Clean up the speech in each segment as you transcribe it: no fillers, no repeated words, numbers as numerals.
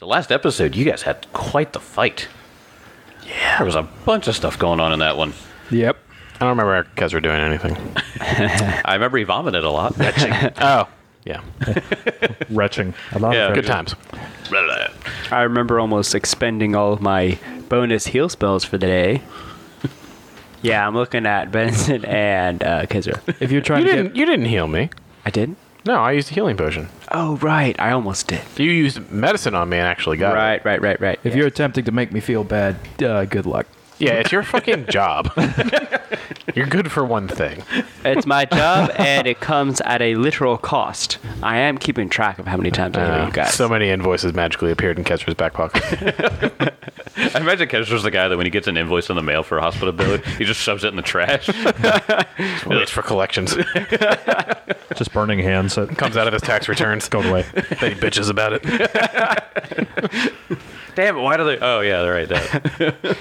The last episode, you guys had quite the fight. Yeah. There was a bunch of stuff going on in that one. Yep. I don't remember Kezra doing anything. I remember he vomited a lot. Oh, yeah. Retching. A lot Yeah. of Good retching. times. I remember almost expending all of my bonus heal spells for the day. Yeah, I'm looking at Benson and Kezra. If you're trying to get You didn't heal me. I did? No, I used a healing potion. Oh, right. I almost did. You used medicine on me and actually got it. Right. if you're attempting to make me feel bad, good luck. Yeah, it's your fucking job. You're good for one thing. It's my job, and it comes at a literal cost. I am keeping track of how many times I heal you guys. So many invoices magically appeared in Kezra's back pocket. I imagine Kezra's the guy that when he gets an invoice in the mail for a hospital bill, he just shoves it in the trash. Waits for collections. Just burning hands. Comes out of his tax returns. Going away. Then he bitches about it. Damn it, why do they... Oh, yeah, they're right. That.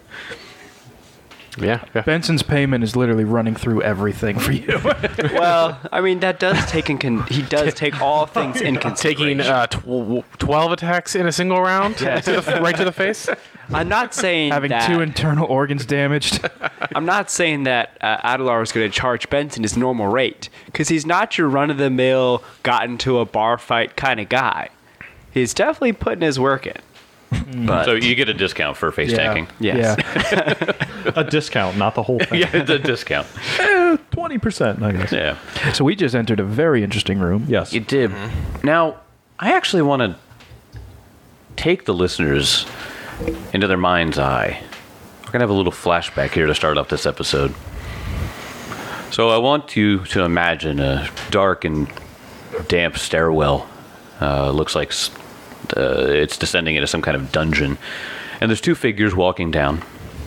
Yeah. Benson's payment is literally running through everything for you. Well, I mean, that does take he does take all things in Taking consideration. 12 attacks in a single round right to the face. I'm not saying Having that, 2 internal organs damaged. I'm not saying that Adelar is going to charge Benson his normal rate, because he's not your run-of-the-mill, got into a bar fight kind of guy. He's definitely putting his work in. But So you get a discount for face tanking. Yes. Yeah. A discount, not the whole thing. Yeah, it's a discount. 20%, I guess. Yeah. So we just entered a very interesting room. Yes. You did. Now, I actually want to take the listeners into their mind's eye. We're going to have a little flashback here to start off this episode. So I want you to imagine a dark and damp stairwell. Looks like it's descending into some kind of dungeon. And there's 2 figures walking down.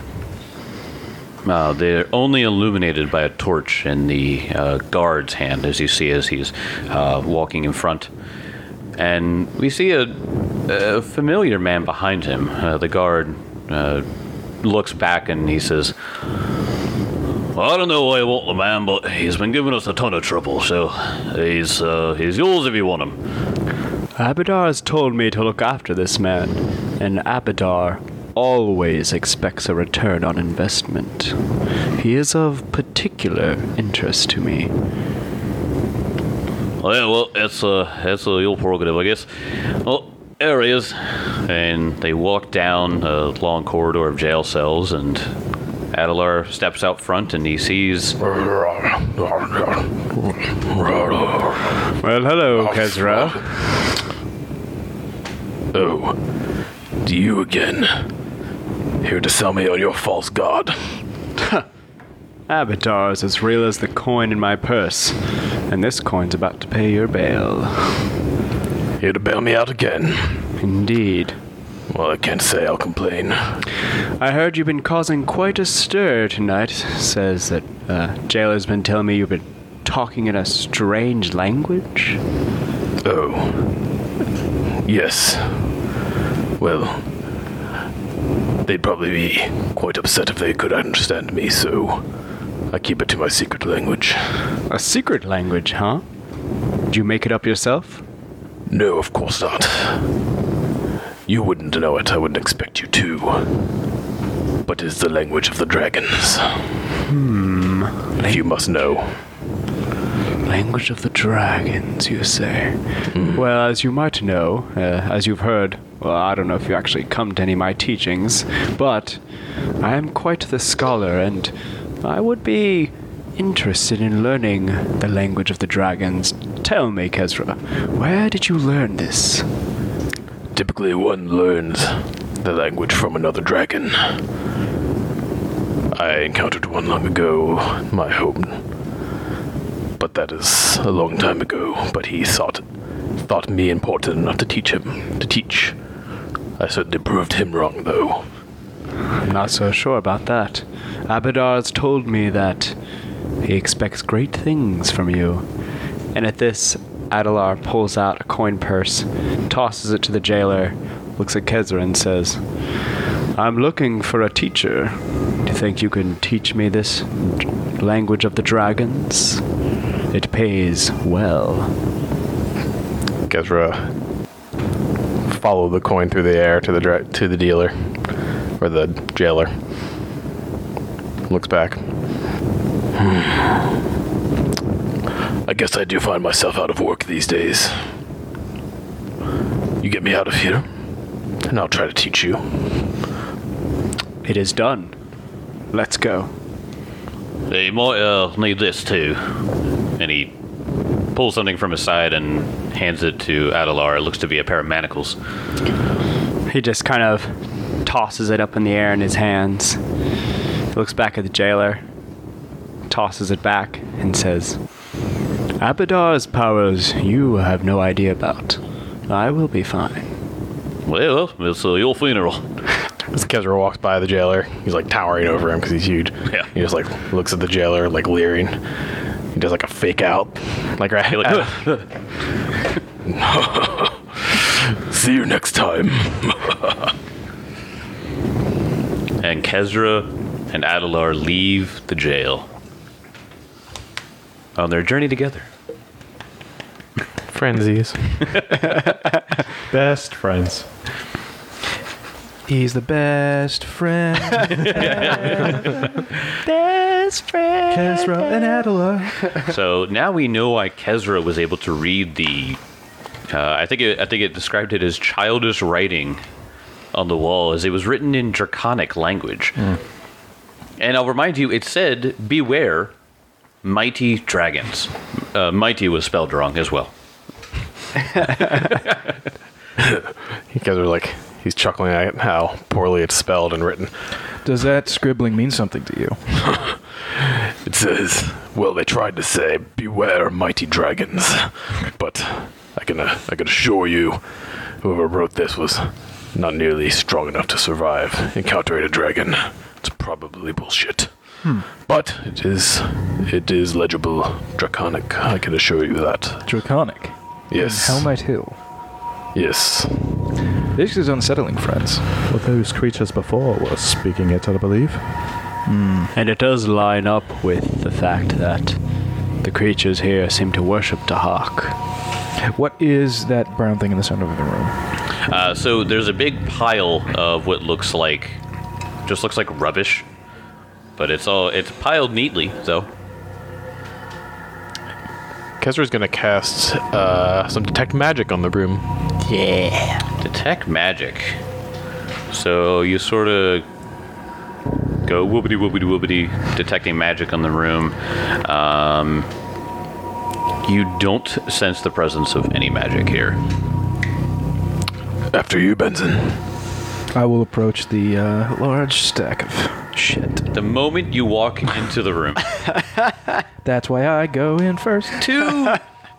They're only illuminated by a torch in the guard's hand, as you see as he's walking in front. And we see a familiar man behind him. The guard looks back and he says, "Well, I don't know why I want the man, but he's been giving us a ton of trouble, so he's yours if you want him." Abadar has told me to look after this man, and Abadar always expects a return on investment. He is of particular interest to me. Well, that's your prerogative, I guess. Well, there he is. And they walk down a long corridor of jail cells, and Adelar steps out front, and he sees... Well, hello, Kezra. Oh, do you again? Here to sell me on your false god. Abadar is as real as the coin in my purse, and this coin's about to pay your bail. Here to bail me out again. Indeed. Well, I can't say I'll complain. I heard you've been causing quite a stir tonight. Says that jailer's been telling me you've been talking in a strange language. Oh. Yes. Well, they'd probably be quite upset if they could understand me, so I keep it to my secret language. A secret language, huh? Did you make it up yourself? No, of course not. You wouldn't know it, I wouldn't expect you to. But it's the language of the dragons. If you must know. Language of the dragons, you say? Well, as you might know, as you've heard, well, I don't know if you actually come to any of my teachings, but I am quite the scholar, and I would be interested in learning the language of the dragons. Tell me, Kezra, where did you learn this? Typically one learns the language from another dragon. I encountered one long ago in my home. But that is a long time ago, but he thought me important enough to teach him to teach. I certainly proved him wrong, though. I'm not so sure about that. Abadar's told me that he expects great things from you. And at this, Adelar pulls out a coin purse, tosses it to the jailer, looks at Kezra and says, I'm looking for a teacher. Do you think you can teach me this language of the dragons? It pays well. Kezra follow the coin through the air to the dealer or the jailer. Looks back. I guess I do find myself out of work these days. You get me out of here, and I'll try to teach you. It is done. Let's go. They might need this too. And he pulls something from his side and hands it to Adelar. It looks to be a pair of manacles. He just kind of tosses it up in the air in his hands. Looks back at the jailer, tosses it back, and says, Abadar's powers you have no idea about. I will be fine. Well, it's your funeral. As Kezra walks by the jailer, he's like towering over him because he's huge. Yeah. He just like looks at the jailer, like leering. He does like a fake out, like right. See you next time. And Kezra and Adelar leave the jail on their journey together. Frenzies. Best friends. He's the best friend. Best friend. Kezra and Adelar. So now we know why Kezra was able to read the. I think it described it as childish writing on the wall, as it was written in Draconic language. And I'll remind you, it said, "Beware, mighty dragons." Mighty was spelled wrong as well. Kezra like he's chuckling at how poorly it's spelled and written. Does that scribbling mean something to you? It says, well, they tried to say, beware mighty dragons. But I can assure you, whoever wrote this was not nearly strong enough to survive encountering a dragon. It's probably bullshit. But it is legible Draconic, I can assure you that. Draconic. Yes. Helmite Hill. Yes. This is unsettling, friends. Well, those creatures before were speaking it, I believe. And it does line up with the fact that the creatures here seem to worship Dahak. What is that brown thing in the center of the room? So there's a big pile of what looks like rubbish, but it's piled neatly. So Kezra's gonna cast some detect magic on the room. detect magic. So you sort of go whoopity whoopity whoopity, detecting magic on the room. You don't sense the presence of any magic here. After you, Benson. I will approach the large stack of shit. The moment you walk into the room, That's why I go in first. two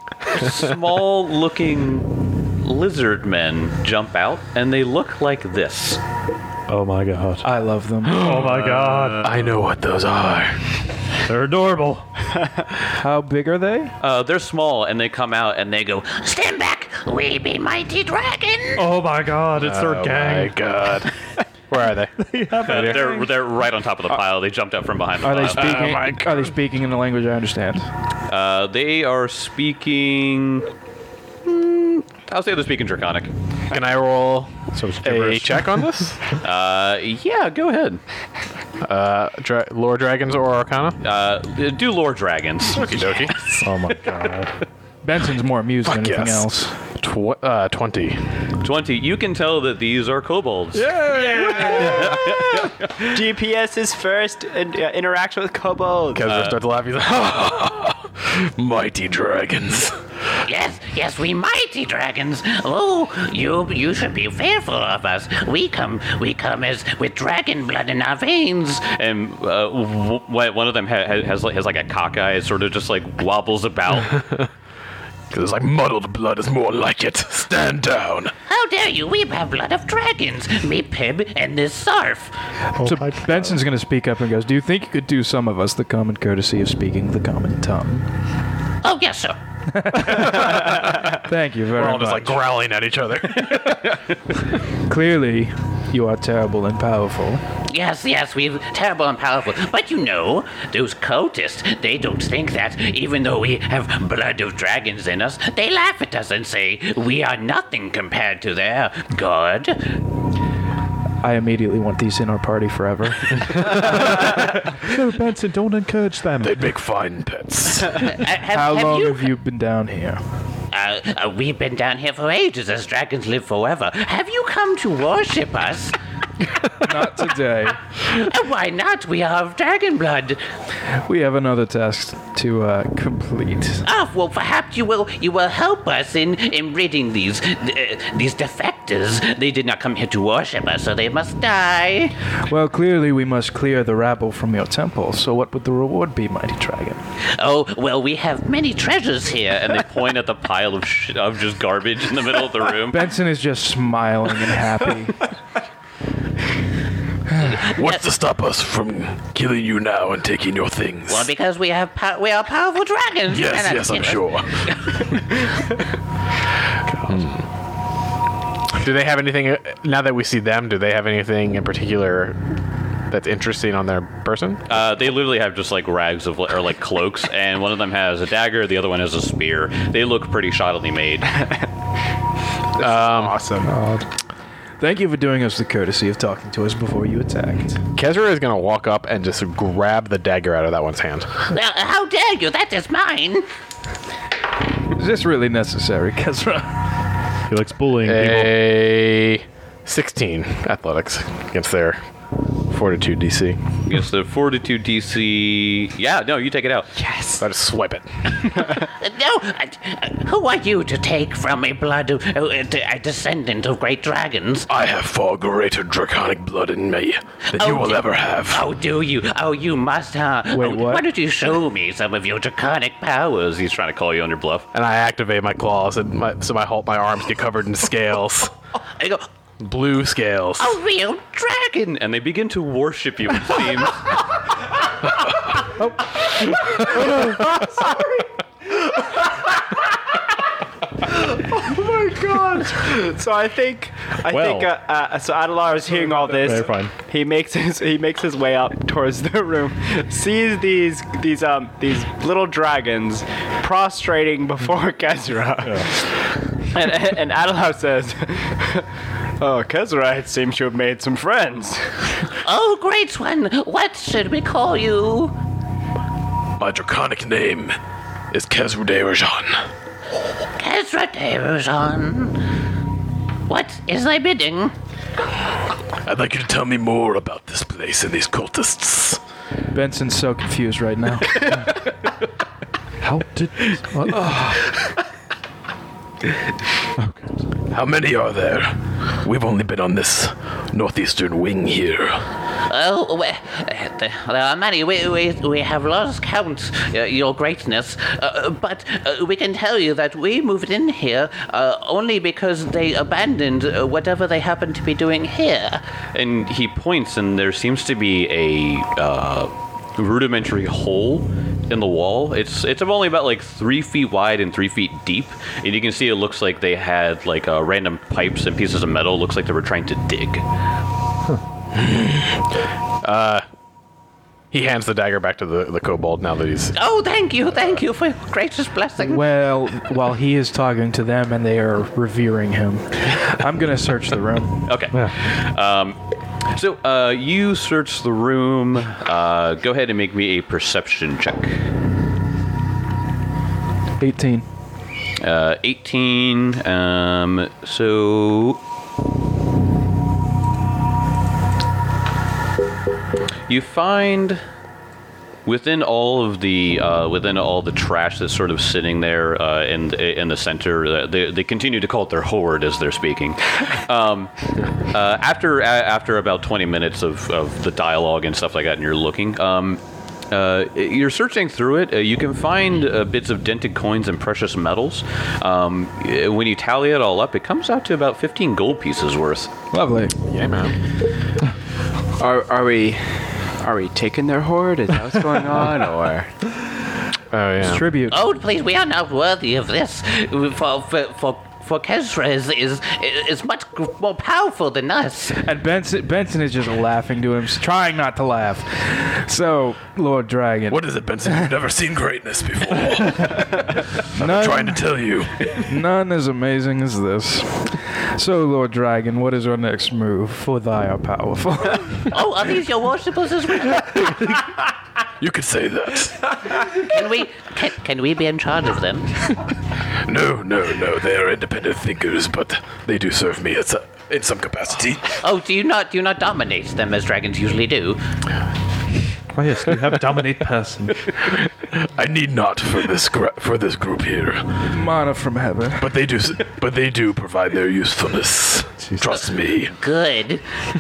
small-looking lizard men jump out, and they look like this. Oh my god. I love them. Oh my god. I know what those are. They're adorable. How big are they? They're small, and they come out, and they go, "Stand back! We be mighty dragon!" Oh my god, it's their gang. My god. Where are they? They're right on top of the pile. They jumped up from behind the Are they pile. speaking? Are they speaking in a language I understand? They are speaking. I'll say they're speaking Draconic. Can I roll So it's a gibberish. check on this? Yeah, go ahead. Lore dragons or arcana? Do lore dragons. Okie dokie. Oh my god. Benson's more amused than Fuck anything yes. else. 20. 20. You can tell that these are kobolds. GPS's first interaction with kobolds. Kezra starts laughing. He's like, mighty dragons. Yes, we mighty dragons. Oh, you should be fearful of us. We come as with dragon blood in our veins. And one of them has like a cockeye. It sort of just like wobbles about. Because it's like muddled blood is more like it. Stand down. How dare you? We have blood of dragons. Me, Pib, and this Sarf. So my Benson's going to speak up and goes, "Do you think you could do some of us the common courtesy of speaking the common tongue?" Oh, yes, sir. Thank you very We're all much. just like growling at each other. Clearly, you are terrible and powerful. Yes, we're terrible and powerful. But you know, those cultists, they don't think that. Even though we have blood of dragons in us, they laugh at us and say we are nothing compared to their god. I immediately want these in our party forever. No, Benson, don't encourage them. They make fine pets. How long have you been down here? We've been down here for ages, as dragons live forever. Have you come to worship us? Not today. Why not? We are of dragon blood. We have another task to complete. Well, perhaps you will help us in ridding these defectors. They did not come here to worship us, so they must die. Well, clearly we must clear the rabble from your temple, so what would the reward be, mighty dragon? Oh, well, we have many treasures here. And they point at the pile of of just garbage in the middle of the room. Benson is just smiling and happy. What's to stop us from killing you now and taking your things? Well, because we are powerful dragons. Yes, I'm sure. Do they have anything, now that we see them, do they have anything in particular that's interesting on their person? They literally have just like rags of or like cloaks, and one of them has a dagger, the other one has a spear. They look pretty shoddily made. Awesome. Thank you for doing us the courtesy of talking to us before you attacked. Kezra is going to walk up and just grab the dagger out of that one's hand. How dare you? That is mine. Is this really necessary, Kezra? He likes bullying people. A 16 athletics against their fortitude DC. Against the fortitude DC. Yeah, no, you take it out. So I just swipe it. No, who are you to take from a a descendant of great dragons? I have far greater draconic blood in me than you will ever have. Oh, do you? Oh, you must, huh? Wait, what? Why don't you show me some of your draconic powers? He's trying to call you on your bluff. And I activate my claws, and my arms get covered in scales. I go, Blue scales. a real dragon. And they begin to worship you, it seems. So I think so Adelar is hearing all this. Very fine. He makes his way up towards the room, sees these little dragons prostrating before Kezra, and Adelar says, "Oh, Kezra, it seems you have made some friends." Oh, great one. What should we call you? My draconic name is Kezra de Rajan. Kezra de Rajan. What is thy bidding? I'd like you to tell me more about this place and these cultists. Benson's so confused right now. How did... What? How many are there? We've only been on this northeastern wing here. Oh, there are many. We have lost count, your greatness. But we can tell you that we moved in here only because they abandoned whatever they happened to be doing here. And he points, and there seems to be a rudimentary hole in the wall. It's only about like 3 feet wide and 3 feet deep, and you can see it looks like they had like random pipes and pieces of metal. Looks like they were trying to dig. He hands the dagger back to the kobold now that he's... Oh, thank you for your gracious blessing. Well, while he is talking to them and they are revering him, I'm going to search the room. Okay. So you search the room. Go ahead and make me a perception check. 18. 18. So you find within all the trash that's sort of sitting there in the center. They continue to call it their hoard as they're speaking. After about 20 minutes of the dialogue and stuff like that, and you're looking. You're searching through it. You can find bits of dented coins and precious metals. When you tally it all up, it comes out to about 15 gold pieces worth. Lovely. Yeah, man. Are we taking their hoard? Is that what's going on, or? Oh, yeah. Tribute. Oh, please, we are not worthy of this. For for Kezra is much more powerful than us. And Benson is just laughing to him, trying not to laugh. So, Lord Dragon. What is it, Benson? You've never seen greatness before. None, Trying to tell you. none as amazing as this. So, Lord Dragon, what is our next move? For thy are powerful. Oh, are these your worshippers as well? You could say that. Can we be in charge of them? No. They are independent thinkers, but they do serve me in some capacity. Oh, do you not dominate them as dragons usually do? Oh yes, you have dominate person. I need not for this group here, Mana from heaven. but they do provide their usefulness. Trust me. Good.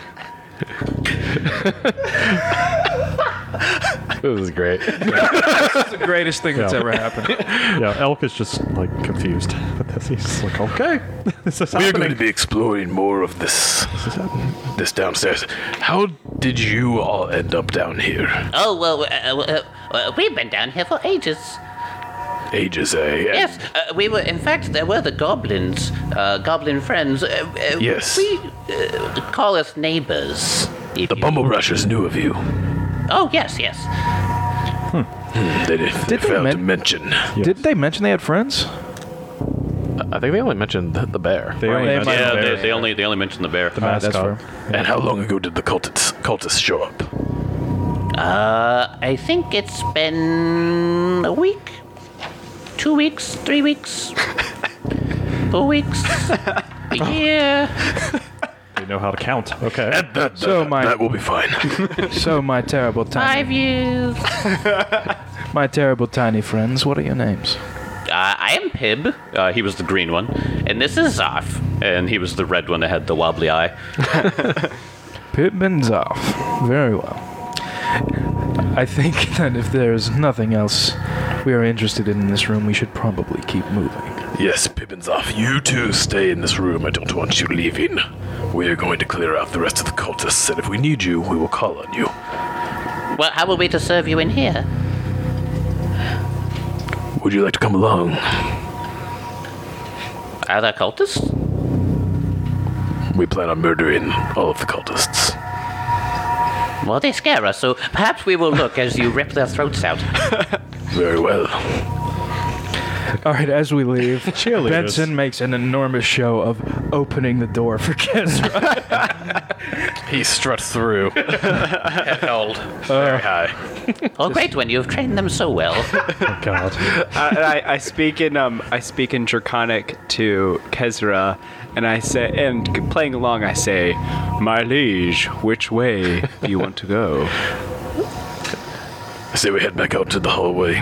This is great. It's the greatest thing that's ever happened. Yeah, Elk is just like confused with this. He's just like, okay, this is We are happening. going to be exploring more of this downstairs. How did you all end up down here? Oh, well, we've been down here for ages. Ages, eh? Yes, we were. In fact, there were the goblins, goblin friends. Yes. We call us neighbors. The Bumble Brushers knew of you. Oh, yes. They they failed to men- mention. Didn't they mention they had friends? I think they only mentioned the bear. They only They mentioned might Yeah, have the been. bear. they only mentioned the bear. That's mascot. fair. And how long ago did the cultists show up? I think it's been a week, 2 weeks, 3 weeks, 4 weeks, a year. They know how to count. Okay. That will be fine. So, my terrible 5 years. tiny friends, what are your names? I am Pib. He was the green one, and this is Zarf, and he was the red one that had the wobbly eye. Pip and Zoff. Very well. I think that if there's nothing else we are interested in this room, we should probably keep moving. Yes, Pippin's off. You two stay in this room. I don't want you leaving. We are going to clear out the rest of the cultists, and if we need you, we will call on you. Well, how are we to serve you in here? Would you like to come along? Are there cultists? We plan on murdering all of the cultists. Well, they scare us, so perhaps we will look as you rip their throats out. Very well. All right, as we leave, Cheerleaders. Benson makes an enormous show of opening the door for Kezra. He struts through. Head held very high. Oh, great one! You've trained them so well. Oh God. I speak in Draconic to Kezra, and I say, and playing along, I say, "My liege, which way do you want to go?" I say we head back out to the hallway.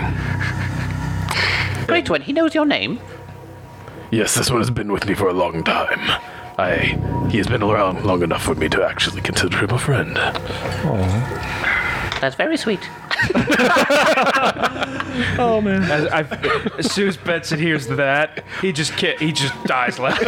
Great one. He knows your name. Yes, this one has been with me for a long time. He has been around long enough for me to actually consider him a friend. That's very sweet. Oh man. As soon as Benson hears that, he just dies laughing.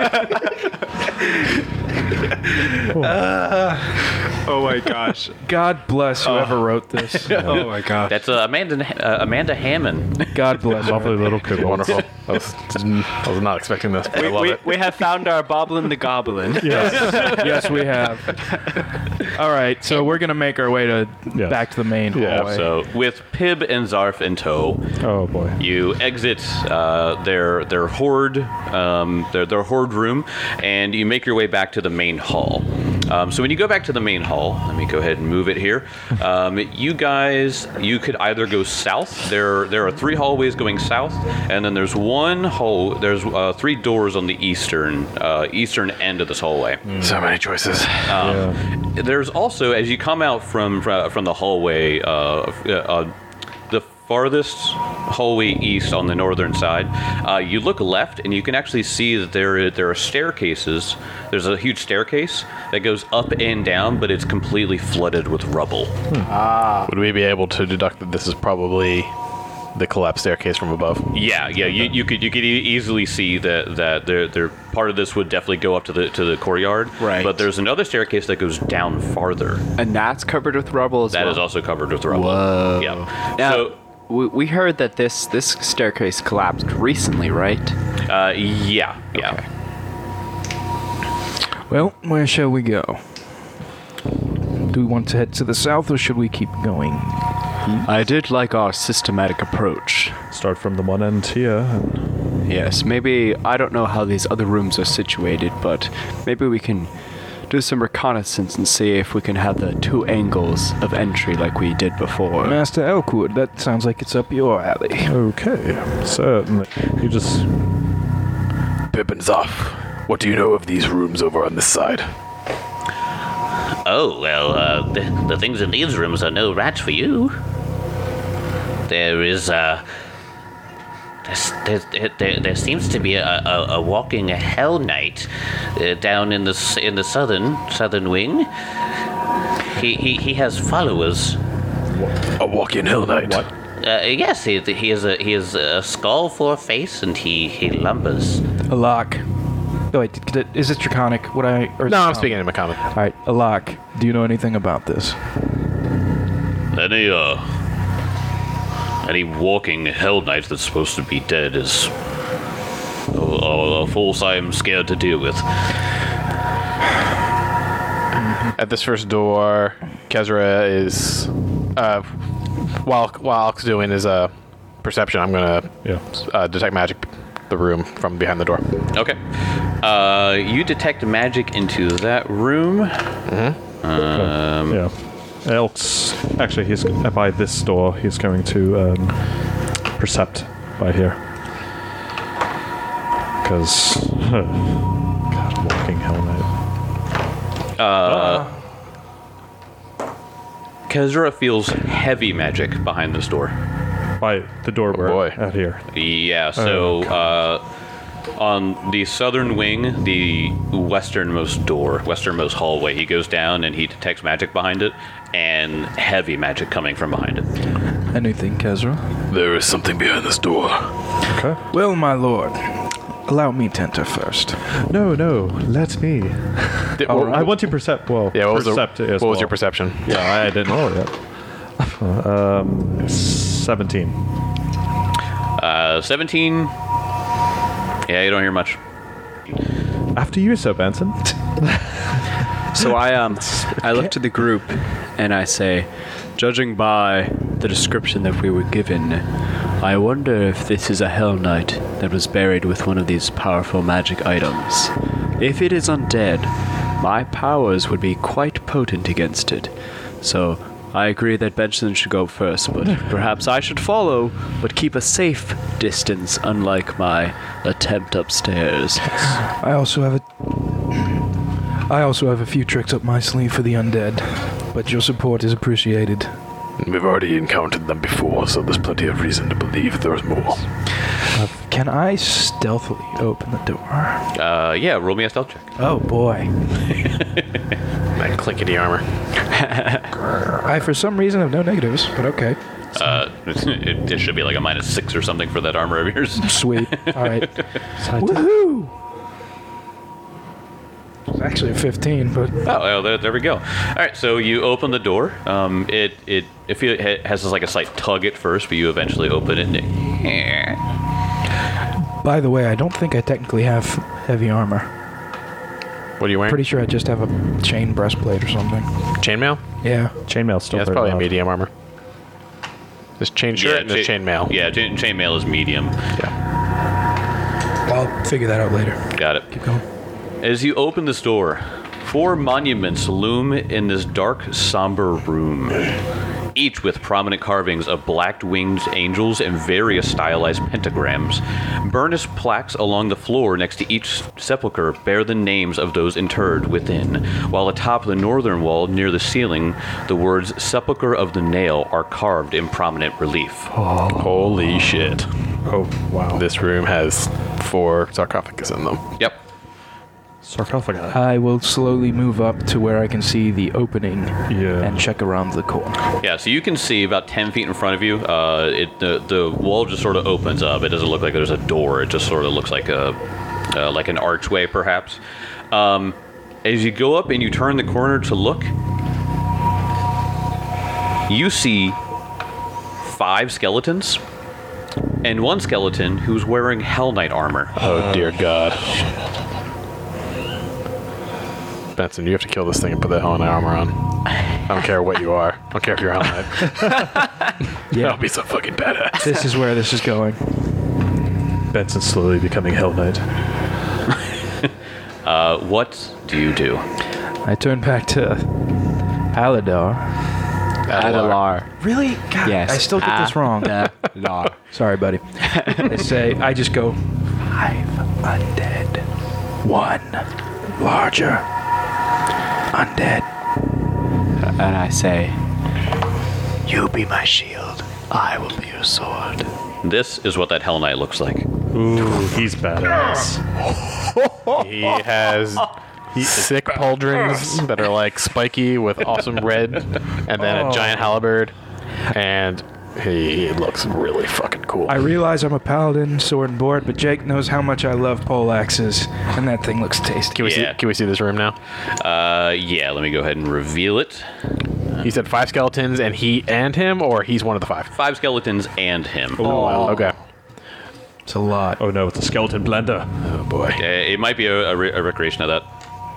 Oh my gosh! God bless whoever wrote this. Oh my god! That's Amanda Hammond. God bless her. Lovely little kid. Wonderful. I was not expecting this, but I love it. We have found our Boblin the Goblin. Yes, we have. All right, so we're gonna make our way to Yes. back to the main hallway. So with Pib and Zarf in tow, Oh boy. you exit their horde, their horde room, and you make your way back to the main hall. So when you go back to the main hall, let me go ahead and move it here. You could either go south. There are 3 hallways going south, and then there's one hall. There's 3 doors on the eastern end of this hallway. So many choices. There's also, as you come out from the hallway, the farthest hallway east on the northern side, you look left and you can actually see that there are staircases. There's a huge staircase that goes up and down, but it's completely flooded with rubble. Would we be able to deduct that this is probably the collapsed staircase from above? Yeah. You could easily see that there part of this would definitely go up to the courtyard. Right. But there's another staircase that goes down farther. And that's covered with rubble as That well. is also covered with rubble. Whoa. Yeah. Now, So we heard that this staircase collapsed recently, right? Yeah. Well, where shall we go? Do we want to head to the south, or should we keep going? I did like our systematic approach. Start from the one end here. And Yes, maybe, I don't know how these other rooms are situated, but maybe we can do some reconnaissance and see if we can have the two angles of entry like we did before. Master Elkwood, that sounds like it's up your alley. okay, certainly. You just Pippin's off. What do you know of these rooms over on this side? Oh, well, the things in these rooms are no match for you. There is, there seems to be a walking Hell Knight down in the southern wing. He has followers. A walk-in Hell Knight. what? Yes, he has a skull for a face, and he lumbers. Alak. Oh, wait, is it Draconic? Would I? Or No, I'm speaking in my common. All right, Alak. Do you know anything about this? Any walking Hell Knight that's supposed to be dead is a force I am scared to deal with. At this first door, Kezra is, while Alk's doing his perception, I'm gonna detect magic the room from behind the door. Okay. You detect magic into that room. Yeah. Elk's actually he's by this door. He's going to percept by here because God, walking Hell Knight. Kezra feels heavy magic behind this door. By the door we're boy. at here. Yeah, so on the southern wing, the westernmost hallway, he goes down and he detects magic behind it, and heavy magic coming from behind it. Anything, Kezra? There is something behind this door. Okay. Well, my lord, allow me to enter first. No, let me. I want to percept. Well, Yeah, what was percept as your well. perception? Yeah, I didn't roll it yet. 17. 17. Yeah, you don't hear much. After you, Sir Benson. So I look to the group and I say, judging by the description that we were given, I wonder if this is a Hell Knight that was buried with one of these powerful magic items. If it is undead, my powers would be quite potent against it. So I agree that Benson should go first, but perhaps I should follow, but keep a safe distance, unlike my attempt upstairs. I also have a few tricks up my sleeve for the undead, but your support is appreciated. We've already encountered them before, so there's plenty of reason to believe there's more. Can I stealthily open the door? Yeah, roll me a stealth check. Oh boy. That clinkety armor. I, for some reason, have no negatives, but okay. It should be like a -6 or something for that armor of yours. Sweet. All right. Woohoo! It's actually a 15, but Oh, there we go. All right, so you open the door. It has like a slight tug at first, but you eventually open it. And by the way, I don't think I technically have heavy armor. What are you wearing? Pretty sure I just have a chain breastplate or something. Chainmail? Yeah. Chainmail's still Yeah, it's very probably a loud. medium armor. There's chain shirt and there's chainmail. Yeah, chainmail is medium. I'll figure that out later. Got it. Keep going. As you open this door, 4 monuments loom in this dark, somber room, each with prominent carvings of black-winged angels and various stylized pentagrams. Burnished plaques along the floor next to each sepulcher bear the names of those interred within, while atop the northern wall near the ceiling, the words Sepulcher of the Nail are carved in prominent relief. Holy shit. Oh, wow. This room has 4 sarcophagus in them. Yep. Sarcophagi. I will slowly move up to where I can see the opening and check around the corner. Yeah, so you can see about 10 feet in front of you. The wall just sort of opens up. It doesn't look like there's a door. It just sort of looks like like an archway, perhaps. As you go up and you turn the corner to look, you see 5 skeletons and one skeleton who's wearing Hell Knight armor. Oh, dear God. Benson, you have to kill this thing and put that Hell Knight armor on. I don't care what you are. I don't care if you're Hell Knight. Yeah. That'll be so fucking badass. This is where this is going. Benson's slowly becoming Hell Knight. What do you do? I turn back to Aladar. Adalar. Really? God, Yes. I still get this wrong. Adalar. Sorry, buddy. I just go, 5 undead, 1 larger undead. And I say, you be my shield. I will be your sword. This is what that Hell Knight looks like. Ooh, he's badass. He has sick pauldrons that are like spiky with awesome red, and then a giant halberd, and he looks really fucking cool. I realize I'm a paladin, sword and board, but Jake knows how much I love poleaxes, and that thing looks tasty. Can we see this room now? Yeah, let me go ahead and reveal it. He said 5 skeletons, and he and him, or he's one of the 5? 5 skeletons and him. Oh, wow. Okay. It's a lot. Oh no, it's a skeleton blender. Oh boy. It might be a recreation of that.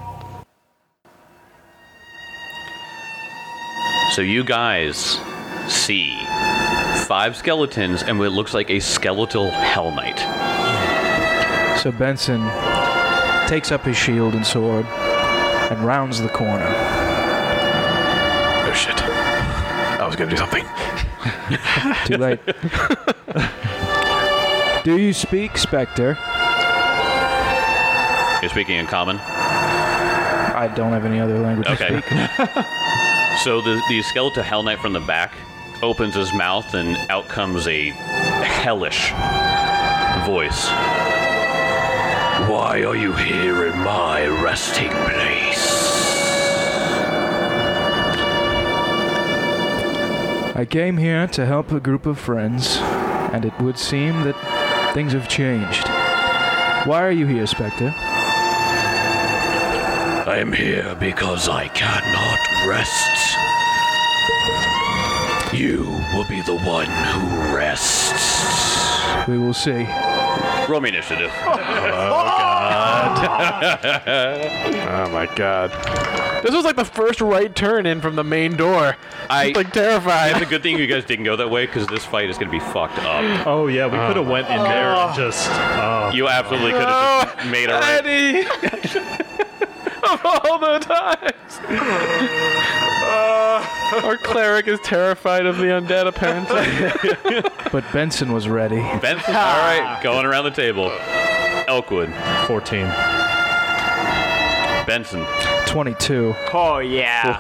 So you guys see 5 skeletons and what looks like a skeletal Hell Knight. So Benson takes up his shield and sword and rounds the corner. Oh shit. I was gonna do something. Too late. Do you speak, Spectre? You're speaking in common. I don't have any other language Okay. to speak. So the skeletal Hell Knight from the back opens his mouth and out comes a hellish voice. Why are you here in my resting place? I came here to help a group of friends, and it would seem that things have changed. Why are you here, Spectre? I am here because I cannot rest. You will be the one who rests. We will see. Roll me initiative. Oh my god. This was like the first right turn in from the main door. I'm like terrified. It's a good thing you guys didn't go that way because this fight is going to be fucked up. Oh yeah, we could have went in there and just. You absolutely could have just made a right. Eddie! Of all the times. Our cleric is terrified of the undead, apparently. But Benson was ready. Benson, all right, going around the table. Elkwood, 14. Benson. 22. Oh, yeah.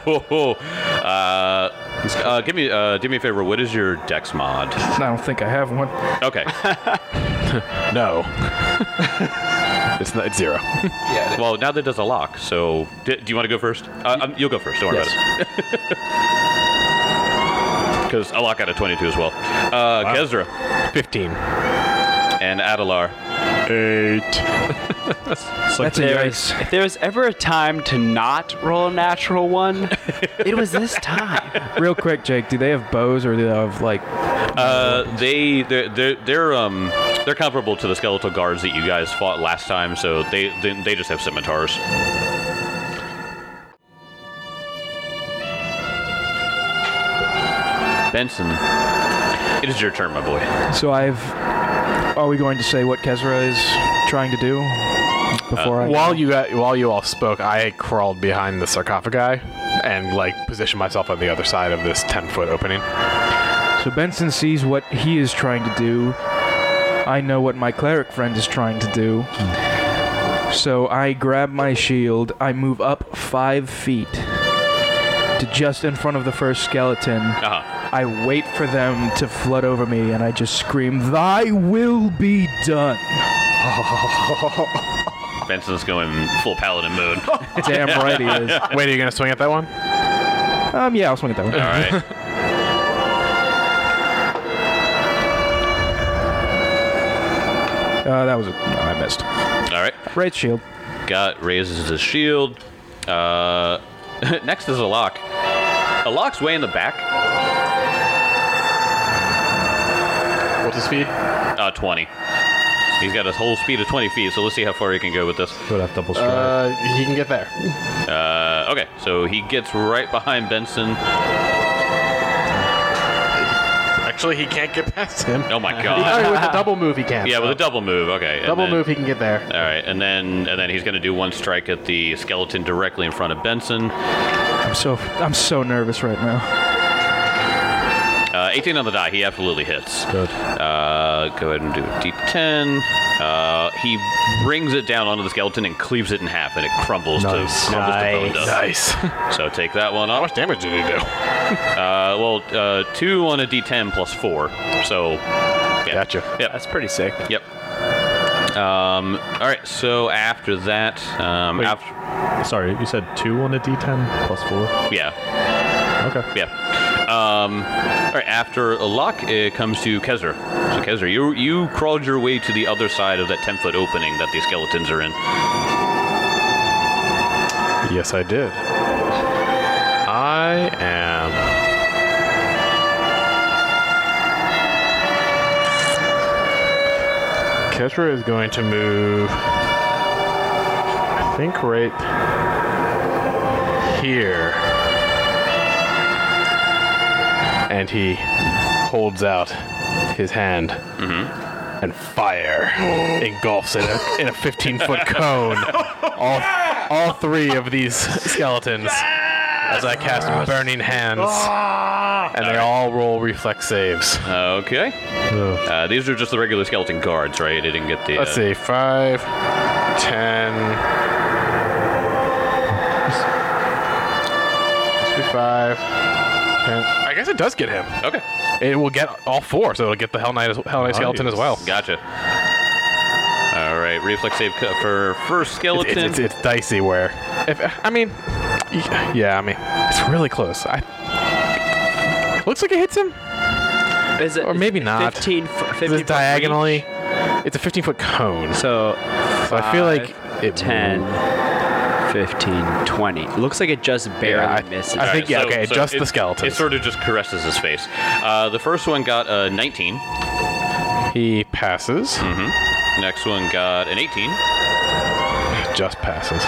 Do me a favor. What is your dex mod? I don't think I have one. Okay. No. It's 0. Well, now that there's a lock, so do you want to go first? You'll go first. Don't worry about it. Because a lock out of 22 as well. Kezra 15. and Adalar. 8. That's a nice. If there was ever a time to not roll a natural 1, it was this time. Real quick, Jake, do they have bows or do they have, like... They're comparable to the skeletal guards that you guys fought last time, so they just have scimitars. Benson, it is your turn, my boy. So Are we going to say what Kezra is trying to do before I... While you all spoke, I crawled behind the sarcophagi and like positioned myself on the other side of this 10-foot opening. So Benson sees what he is trying to do. I know what my cleric friend is trying to do. So I grab my shield, I move up 5 feet to just in front of the first skeleton. I wait for them to flood over me, and I just scream, "Thy will be done." Benson's going full paladin mode. Damn right he is. Wait, are you gonna swing at that one? Yeah, I'll swing at that one. All right. I missed. All right. Right shield. Raises his shield. Next is a lock. A lock's way in the back. What's his speed? 20. He's got a whole speed of 20 feet, so let's see how far he can go with this. Would have double stride. He can get there. Okay, so he gets right behind Benson. Actually, he can't get past him. Oh my god. With the double move, he can. Yeah, with a double move. Okay. and double then- move, he can get there. All right, and then he's going to do one strike at the skeleton directly in front of Benson. I'm so nervous right now. 18 on the die. He absolutely hits. Good. Go ahead and do a D10. He brings it down onto the skeleton and cleaves it in half, and it crumbles to bone dust. Nice. So take that one How off. much damage did he do? 2 on a D10 plus 4. So, yeah. Gotcha. Yep. That's pretty sick. Yep. All right. So after that, Wait. Sorry, you said 2 on a D10 plus 4? yeah. Okay. Yeah. All right. After a lock, it comes to Kezra. So Kezra, you crawled your way to the other side of that 10-foot opening that the skeletons are in. Yes, I did. I am. Ketra is going to move. I think right here. And he holds out his hand. And fire engulfs it in a 15-foot cone. All 3 of these skeletons as I cast Burning Hands. And they all roll reflex saves. Okay. These are just the regular skeleton guards, right? They didn't get the. Let's see, 5, 10. Must be 5, 10. I guess it does get him. Okay. It will get all 4, so it'll get the Hell Knight skeleton as well. Gotcha. All right. Reflex save for first skeleton. It's dicey where, it's really close. Looks like it hits him. Is it, Or maybe not. 15 Is foot it diagonally? reach? It's a 15-foot cone. So I feel like it 10, 15, 20. It looks like it just barely misses. I think, All right, okay, just the skeletons. It sort of just caresses his face. The first one got a 19. He passes. Next one got an 18. Just passes.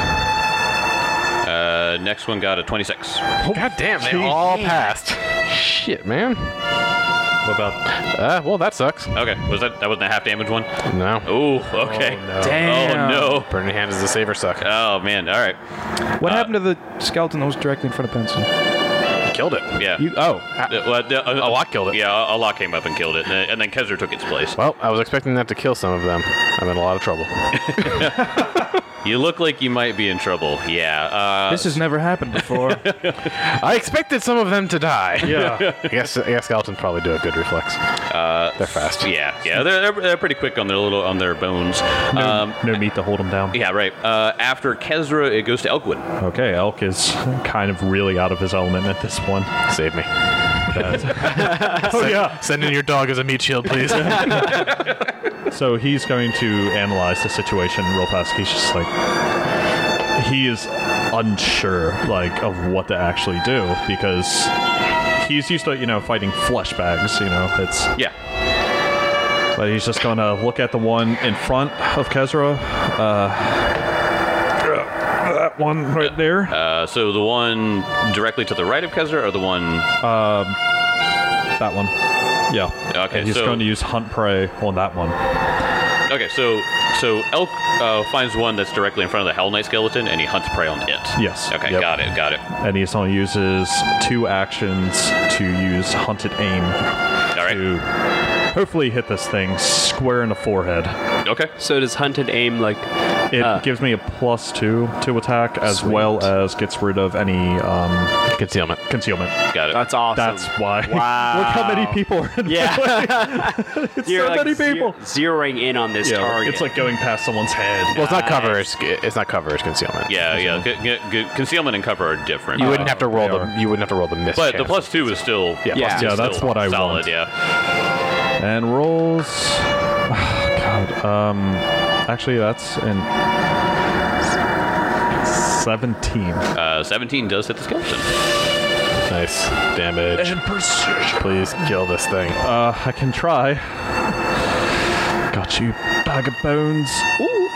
Next one got a 26. God damn, they all passed. Shit, man. What about? Well, that sucks. Okay. That wasn't a half damage one? No. Oh, okay. no. Damn. Oh no. Burning Hand is the saver suck. Oh man. All right. What happened to the skeleton that was directly in front of Benson? Killed it. Yeah. A lot killed it. Yeah, a lot came up and killed it, and then Kezra took its place. Well, I was expecting that to kill some of them. I'm in a lot of trouble. You look like you might be in trouble. Yeah. This has never happened before. I expected some of them to die. Yeah. I guess skeletons probably do a good reflex. They're fast. Yeah. They're pretty quick on their bones. No meat to hold him down. Yeah, right. After Kezra, it goes to Elkwood. Okay, Elk is kind of really out of his element at this one. Save me. Oh yeah. Send in your dog as a meat shield, please. So he's going to analyze the situation real fast. He's just like, he is unsure like of what to actually do because he's used to fighting flesh bags. It's Yeah. But he's just gonna look at the one in front of Kezra. That one right there. So the one directly to the right of Kezra, or the one? That one. Yeah. Okay, And he's so- going to use Hunt Prey on that one. Okay, so Elk finds one that's directly in front of the Hell Knight skeleton, and he hunts prey on it. Yes. Okay, Yep. got it. And he only uses 2 actions to use Hunted Aim All right. to hopefully hit this thing square in the forehead. Okay. So does Hunted Aim like... It gives me a +2 to attack, as Sweet. well as gets rid of any Concealment. concealment. Got it. That's awesome. That's why. Wow. Look how many people are in Yeah. It's You're so like many people. zeroing in on this Yeah, target. it's like going past someone's head. Well, it's not cover. It's not cover. It's concealment. Yeah. Concealment and cover are different. You wouldn't have to roll they the. are. You wouldn't have to roll the miss. But the chance. +2 is still. Yeah. Yeah. +2 is Yeah, that's still what I solid. want. Yeah. And rolls. Oh, God. Actually, that's an 17. 17 does hit the skeleton. Nice damage. And precision. Please kill this thing. I can try. got you, bag of bones. Ooh.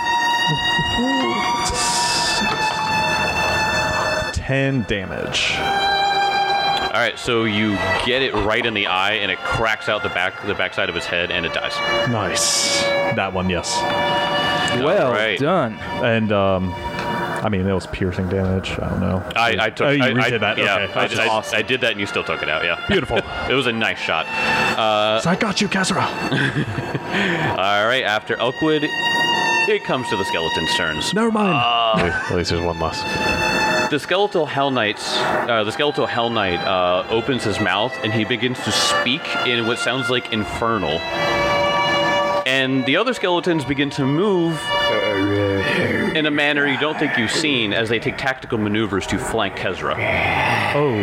10 damage. All right, so you get it right in the eye, and it cracks out the backside of his head, and it dies. Nice. That one, yes. Well right. done. And I mean, it was piercing damage. I don't know. I took. Oh, you I redid that. Yeah, Okay, that's I, awesome. I did that, and you still took it out. Yeah, Beautiful. it was a nice shot. So I got you, Kazra. All right, after Elkwood, it comes to the skeleton's turns. Never mind. At least there's one less. The skeletal Hell Knight opens his mouth, and he begins to speak in what sounds like infernal. And the other skeletons begin to move in a manner you don't think you've seen as they take tactical maneuvers to flank Kezra. Oh.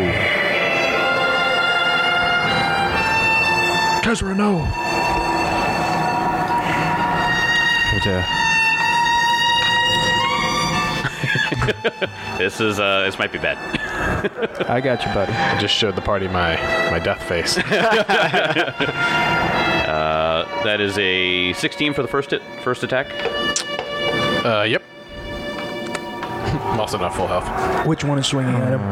Kezra, no. This might be bad. I got you, buddy. I just showed the party my death face. That is a 16 for the first attack. Yep. I'm also not full health. Which one is swinging at him?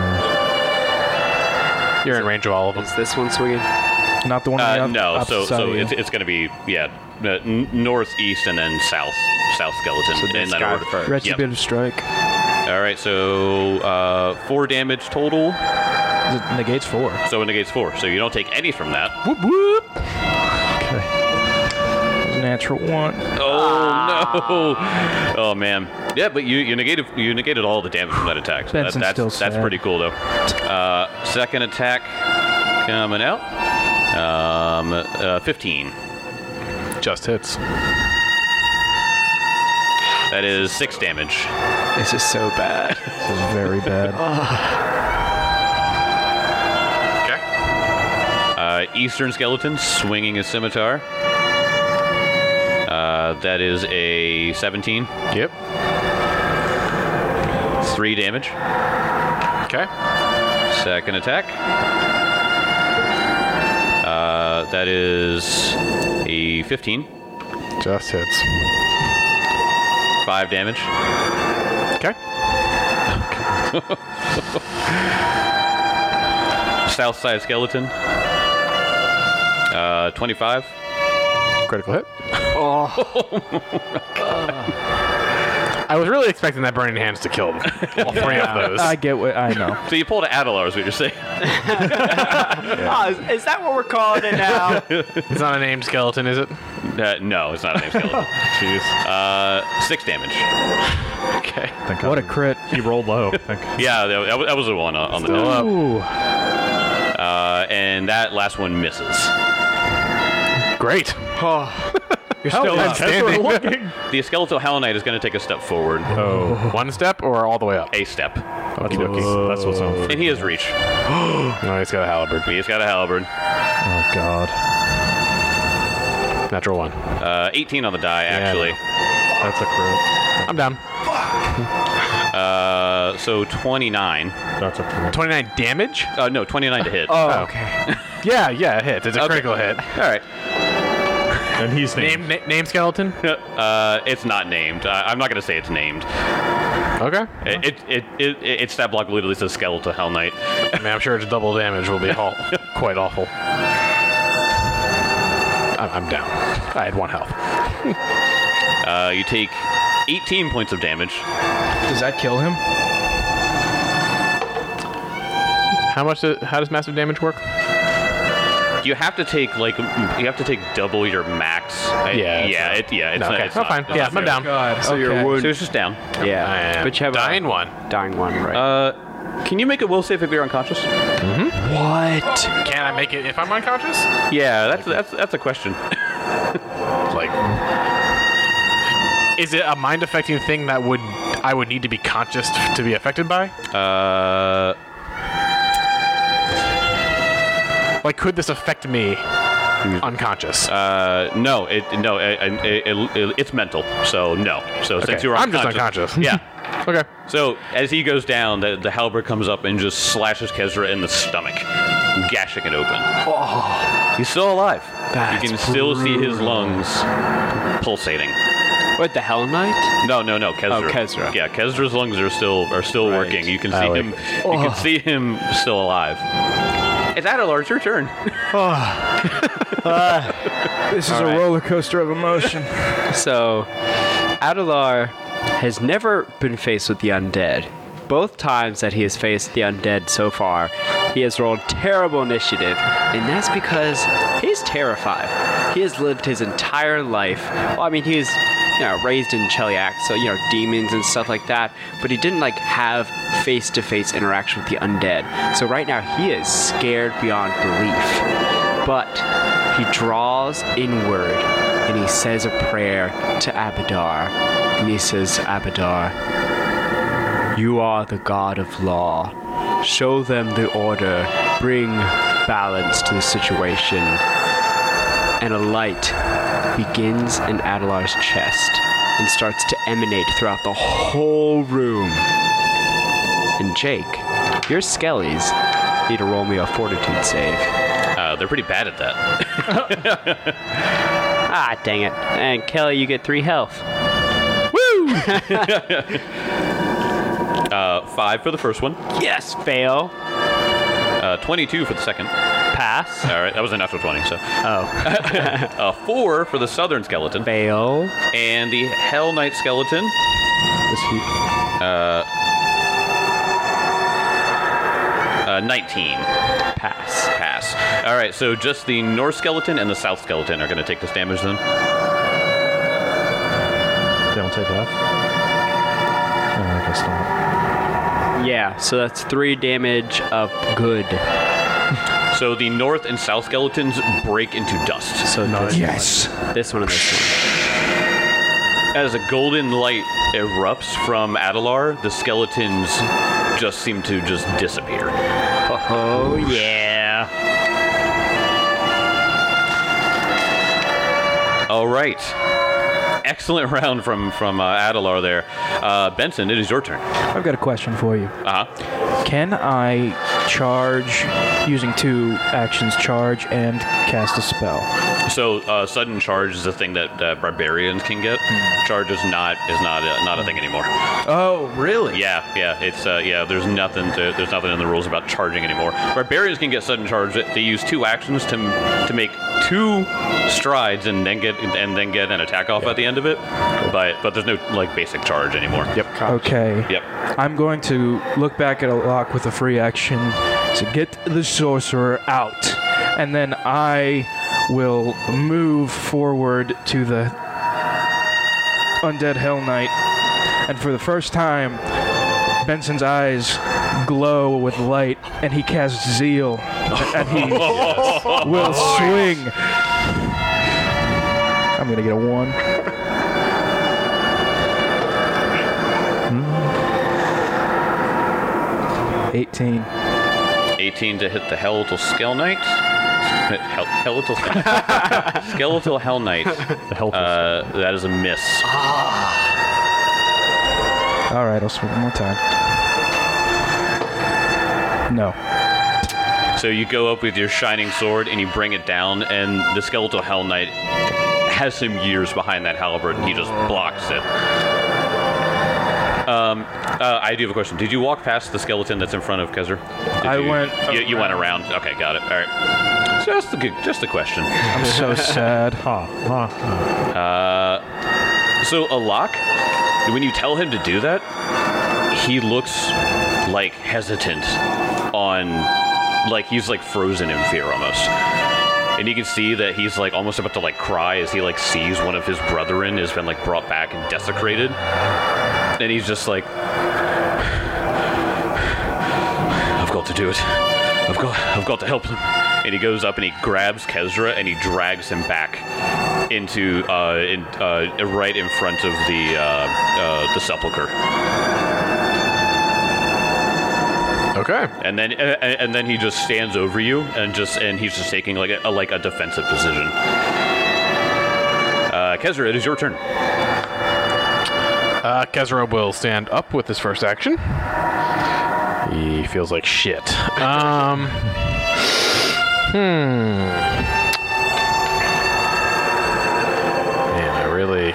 You're in range of all of them. Is this one swinging? Not the one on the No, opposite so side of you. it's going to be northeast and then south skeleton in that order. Retributive strike. All right, so 4 damage total. It negates 4. So it negates 4. So you don't take any from that. Whoop whoop. Okay. It was a natural 1. Oh no! Oh man. Yeah, but you negated all the damage from that attack. So Benson's still that's sad. pretty cool though. Second attack coming out. 15. Just hits. That is 6 damage. This is so bad. This is very bad. Okay. Eastern skeleton swinging his scimitar. That is a 17. Yep. 3 damage. Okay. Second attack. That is a 15. Just hits. 5 damage. Okay. South side skeleton. 25. Critical hit. I was really expecting that burning hands to kill them. All 3 of those. I get what I know. So you pulled an Adelar, is what you're saying. Oh, is that what we're calling it now? It's not a named skeleton, is it? No, it's not a name skeleton. Jeez. 6 damage. Okay. Thank What a God. crit. He rolled low. Thank Yeah, that was the one on the Still die. up. Ooh. And that last one misses. Great. You're still outstanding. looking. The skeletal Hell Knight is going to take a step forward. Oh. 1 step or all the way up? A step. That's what's on. And he has reach. No, he's got a halberd. He's got a halberd. Oh God. Natural 1. 18 on the die, actually. That's a crit. I'm down. So 29. That's a crit. 29 damage? No, 29 to hit. Oh, okay. Yeah, it hits. It's a critical hit. All right. And he's named. Name skeleton? It's not named. I'm not going to say it's named. Okay. Its stat block literally says skeletal Hell Knight. I mean, I'm sure its double damage will be quite awful. I'm down. I had 1 health. You take 18 points of damage. Does that kill him? How does massive damage work? You have to take double your max. It's No, okay. it's Oh, not, fine. it's Yeah, not I'm fair. down. God. So your okay. wound. So it's just down. Yeah. But you have dying a 1. dying one, right? Can you make a will save if you're unconscious? What? Can I make it if I'm unconscious? Yeah, that's a question. Like, is it a mind affecting thing that I would need to be conscious to be affected by? Like, could this affect me unconscious? No, it's mental. So no. So since you're I'm unconscious, just unconscious. Yeah. Okay. So as he goes down, the halberd comes up and just slashes Kezra in the stomach, gashing it open. He's still alive. That's You can still see his lungs pulsating. What, the Hell Knight? No, Kezra. Oh, Kezra. Yeah, Kezra's lungs are still Right. working. You can see him. You can see him still alive. It's Adelar. It's your turn. This is a roller coaster of emotion. So, Adelar has never been faced with the undead. Both times that he has faced the undead so far, he has rolled terrible initiative, and that's because he's terrified. He has lived his entire life. Well, I mean, he was, raised in Cheliac, so demons and stuff like that. But he didn't have face-to-face interaction with the undead. So right now he is scared beyond belief. But he draws inward and he says a prayer to Abadar. And he says, Abadar, you are the god of law. Show them the order. Bring balance to the situation. And a light begins in Adelar's chest and starts to emanate throughout the whole room. And Jake, your skellies need to roll me a fortitude save. They're pretty bad at that. Ah, dang it. And Kelly, you get 3 health. 5 for the first one. Yes, fail. 22 for the second. Pass. All right, that was a natural 20. So Oh, 4 for the southern skeleton, fail. and the Hell Knight skeleton. 19. Pass. Pass. All right, so just the north skeleton and the south skeleton are going to take this damage then. They don't take half. Oh, I guess not. Yeah, so that's 3 damage of good. So the north and south skeletons break into dust. So Yes. this one and this one. As a golden light erupts from Adelar, the skeletons just seem to just disappear. Oh, yeah. All right. Excellent round from Adelar there. Benson, it is your turn. I've got a question for you. Uh-huh. Can I charge using 2 actions, charge and cast a spell? So sudden charge is a thing that barbarians can get. Charge is not a thing anymore. Oh, really? Yeah. It's There's nothing in the rules about charging anymore. Barbarians can get sudden charge. They use 2 actions to make 2 strides and then get an attack off at the end of it. But there's no basic charge anymore. Yep. Okay. Yep. I'm going to look back at a lock with a free action to get the sorcerer out. And then I will move forward to the undead Hell Knight. And for the first time, Benson's eyes glow with light, and he casts Zeal. And he will swing. I'm going to get a 1. 18. 18 to hit the Skeletal Skell Knight. Skeletal Hell Knight. The health. That is a miss. All right, I'll swing one more time. No. So you go up with your shining sword and you bring it down, and the Skeletal Hell Knight has some years behind that halberd, and he just blocks it. I do have a question. Did you walk past the skeleton that's in front of Kezra? You went around. Okay, got it. All right. Just a question. I'm so sad. So Alak, when you tell him to do that, he looks hesitant he's frozen in fear almost. And you can see that he's almost about to cry as he sees one of his brethren has been brought back and desecrated. And he's just I've got to do it. I've got to help them. And he goes up and he grabs Kezra and he drags him back into right in front of the sepulcher. Okay. And then he just stands over you and he's just taking a defensive position. Kezra, it is your turn. Kezra will stand up with his first action. He feels like shit. Man, I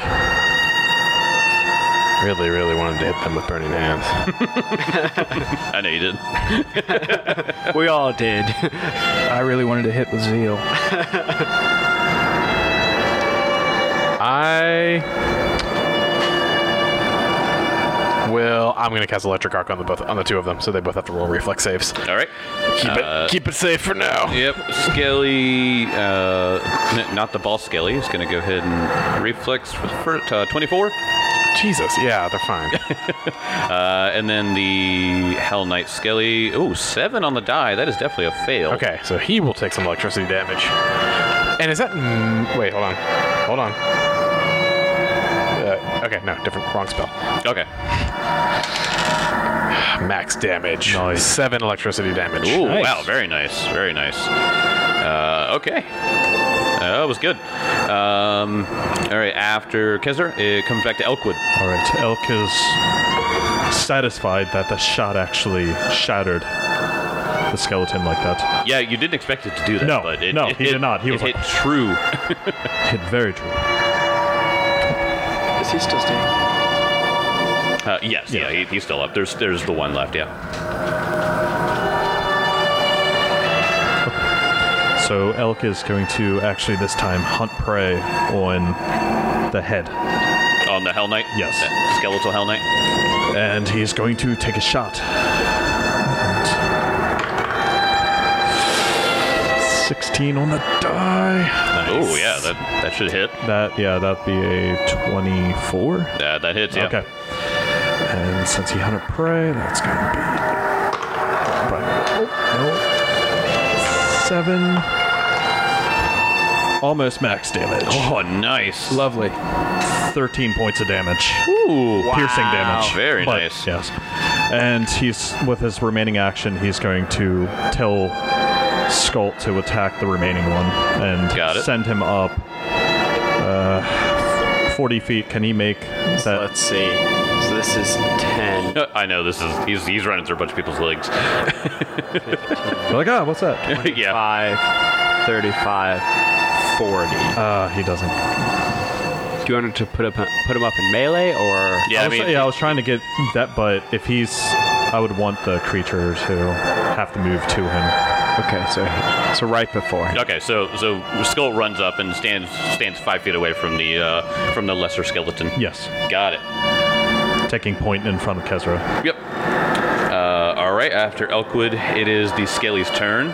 really wanted to hit them with burning hands. I know you did. We all did. I really wanted to hit with zeal. I'm gonna cast electric arc on the two of them, so they both have to roll reflex saves. All right. Keep it safe for now. Yep. Skelly, not the boss Skelly, is going to go ahead and reflex for 24. Jesus, yeah, they're fine. And then the Hell Knight Skelly. Ooh, 7 on the die. That is definitely a fail. Okay, so he will take some electricity damage. And is that? Wait, hold on. Okay, no, wrong spell. Okay. Max damage. Nice. 7 electricity damage. Ooh, Nice. wow, very nice. Very nice. Okay. That was good. All right, after Kezar, it comes back to Elkwood. All right, Elk is satisfied that the shot actually shattered the skeleton like that. Yeah, you didn't expect it to do that. No, but he hit, did not. He it was hit like- true. Hit very true. Is he still standing? Yes, yeah, he's still up. There's the one left, yeah. So Elk is going to actually this time hunt prey on the head. On the Hell Knight? Yes. The skeletal Hell Knight? And he's going to take a shot. And 16 on the die. Oh, yeah, that should hit. That'd be a 24. Yeah, that hits, yeah. Okay. And since he hunted prey, that's going to be... no. 7. Almost max damage. Oh, nice. Lovely. 13 points of damage. Ooh, Piercing damage. Very But, nice. Yes. And he's, with his remaining action, he's going to tell Skull to attack the remaining one and Got it. send him up 40 feet. Can he make that? Let's see. So this is 10. I know, he's running through a bunch of people's legs. Like, what's that? Yeah. 5, 35, 40. He doesn't. Do you want him to put him up in melee or? Yeah, I was trying to get that, but if I would want the creature to have to move to him. Okay, so right before. Okay, so Skull runs up and stands 5 feet away from the lesser skeleton. Yes. Got it. Taking point in front of Kezra. Yep. All right. After Elkwood, it is the Skelly's turn.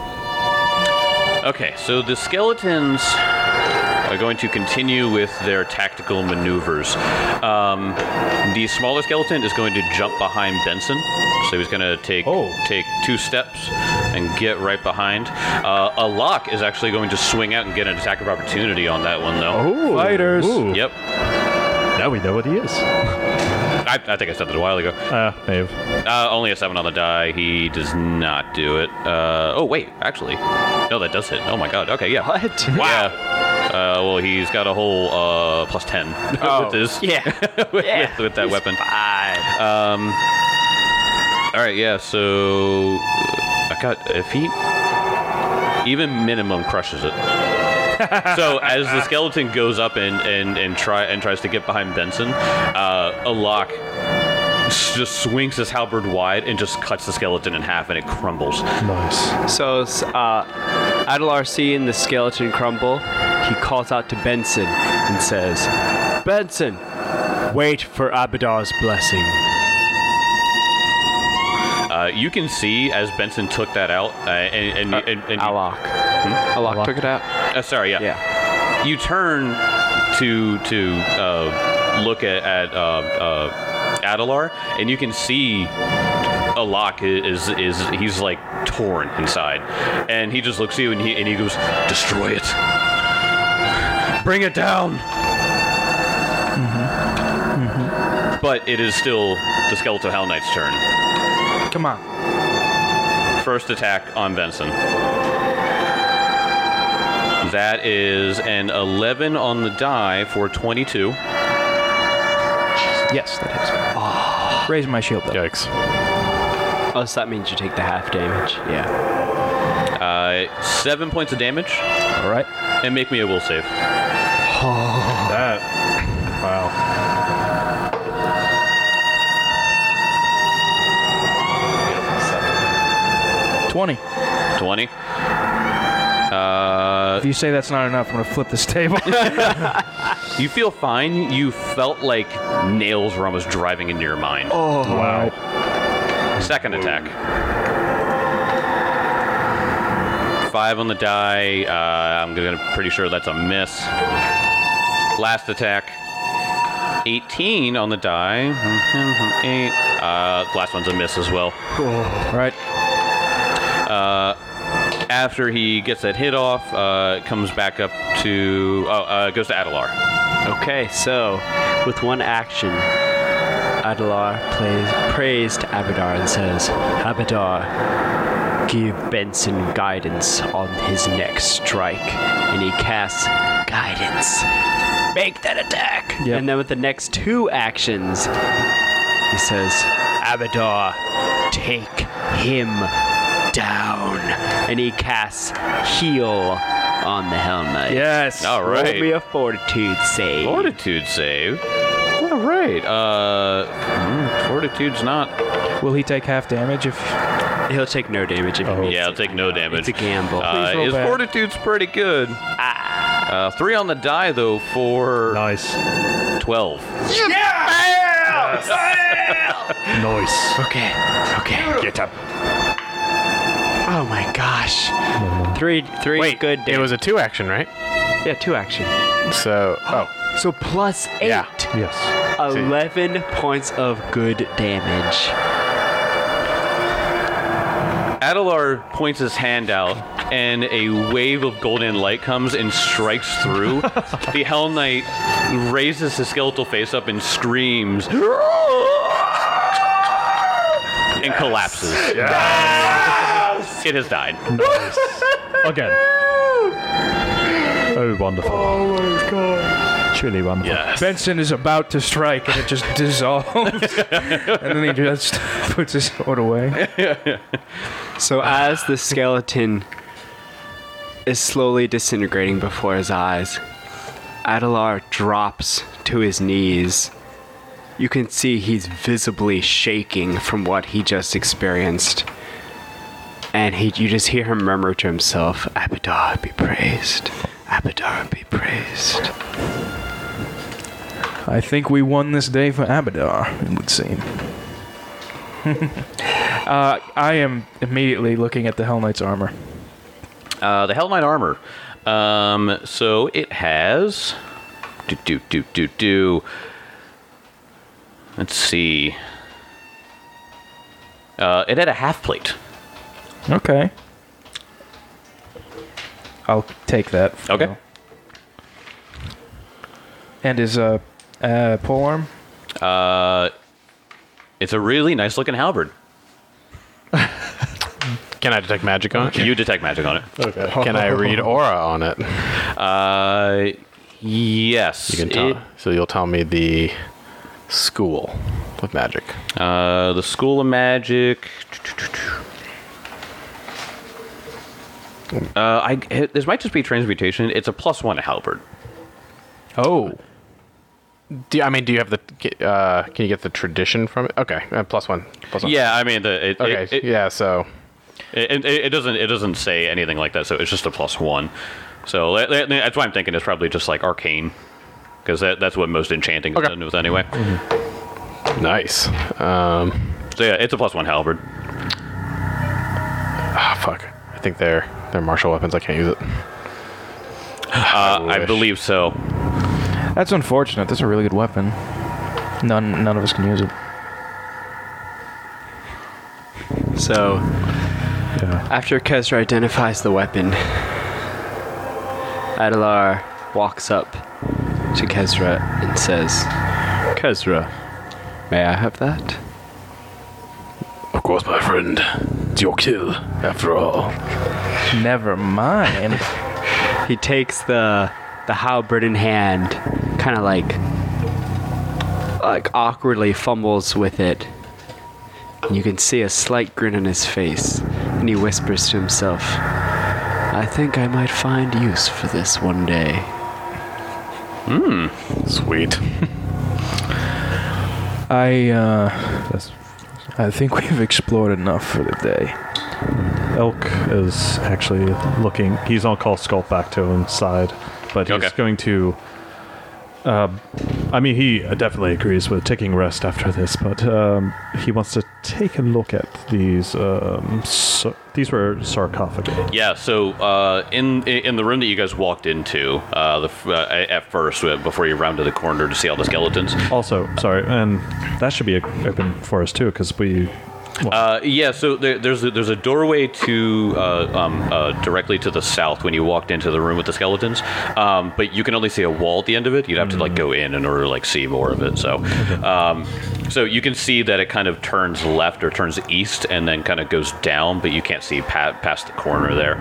Okay, so the skeletons are going to continue with their tactical maneuvers. The smaller skeleton is going to jump behind Benson, so he's going to take 2 steps and get right behind. A lock is actually going to swing out and get an attack of opportunity on that one, though. Fighters. Ooh. Yep. Now we know what he is. I think I said that a while ago. Maybe. Only a 7 on the die. He does not do it. Oh, wait. Actually. No, that does hit. Oh, my God. Okay, yeah. What? Wow. Yeah. Well, he's got a whole plus 10 with his... Yeah. with that weapon. 5. All right, yeah, so... if he... Even minimum crushes it. So as the skeleton goes up and tries to get behind Benson, Alok just swings his halberd wide and just cuts the skeleton in half, and it crumbles. Nice. So, Adelar seeing the skeleton crumble, he calls out to Benson and says, "Benson, wait for Abadar's blessing." You can see as Benson took that out, and Alok. Alok took it out? sorry, yeah. Yeah. You turn to look at Adelar, and you can see Alok is he's like torn inside, and he just looks at you and he goes, "Destroy it, bring it down." But it is still the Skeletal Hell Knight's turn. Come on. First attack on Benson. That is an 11 on the die for 22. Yes, that hits. Raise my shield, though. Yikes. Oh, so that means you take the half damage. Yeah. 7 points of damage, All right. and make me a will save. That. Wow. 20. 20. If you say that's not enough, I'm gonna flip this table. You feel fine. You felt like nails were almost driving into your mind. Oh, wow. Second attack. 5 on the die. I'm pretty sure that's a miss. Last attack. 18 on the die. 8. Last one's a miss as well. All right. After he gets that hit off, it comes back up to... goes to Adelar. Okay, so with one action, Adelar prays to Abadar and says, Abadar, give Benson guidance on his next strike. And he casts guidance. Make that attack. Yep. And then with the next 2 actions, he says, Abadar, take him down. And he casts heal on the Hell Knight. Yes. All Roll right. me a fortitude save. Fortitude save. All right. Fortitude's not... Will he take half damage if... He'll take no damage if he makes Yeah, I'll it. take no damage. It's a gamble. Please roll His bad. fortitude's pretty good. 3 on the die, though, for Nice. 12. Nice. Okay. Get up. Oh my gosh. Three Wait, good it was a 2 action, right? Yeah, 2 action. So, So plus 8. Yeah. Yes. 11 points of good damage. Adelar points his hand out, and a wave of golden light comes and strikes through. The Hell Knight raises his skeletal face up and screams, and collapses. It has died. Again. Oh, wonderful. Oh my god. Truly wonderful. Benson is about to strike and it just dissolves. And then he just puts his sword away. So as the skeleton is slowly disintegrating before his eyes, Adelar drops to his knees. You can see he's visibly shaking from what he just experienced. And you just hear him murmur to himself, Abadar be praised. Abadar be praised. I think we won this day for Abadar, it would seem. I am immediately looking at the Hell Knight's armor. The Hell Knight armor. So it has... Let's see. It had a half plate. Okay. I'll take that. for Okay. now. And his polearm? It's a really nice looking halberd. can I detect magic on it? You detect magic on it. Okay. Can I read aura on it? Yes. You can tell. So you'll tell me the school of magic. The School of Magic. This might just be transmutation. It's a +1 halberd. Oh. Do you have the? Can you get the tradition from it? Okay, +1. +1. Yeah, I mean Okay. Yeah. So. It doesn't say anything like that, so it's just a +1. So that's why I'm thinking it's probably just like arcane, because that's what most enchanting is done with anyway. Nice. So yeah, it's a +1 halberd. Fuck. I think they're martial weapons. I can't use it. I wish. believe so. That's unfortunate. That's a really good weapon. None of us can use it. So, after Kezra identifies the weapon, Adelar walks up to Kezra and says, Kezra, may I have that? Of course, my friend. It's your kill, after all. Never mind. He takes the halberd in hand, kind of like awkwardly fumbles with it. And you can see a slight grin on his face, and he whispers to himself, I think I might find use for this one day. Sweet. I think we've explored enough for the day. Elk is actually looking. He's on call Sculpt back to inside, but he's Okay. going to. He definitely agrees with taking rest after this, but he wants to take a look at these. These were sarcophagi. Yeah, so in the room that you guys walked into at first, before you rounded the corner to see all the skeletons. Also, sorry, and that should be open for us too, because we. Yeah, so there's a doorway to directly to the south when you walked into the room with the skeletons, but you can only see a wall at the end of it. You'd have to go in order to see more of it. So, so you can see that it kind of turns left or turns east and then kind of goes down, but you can't see past the corner there.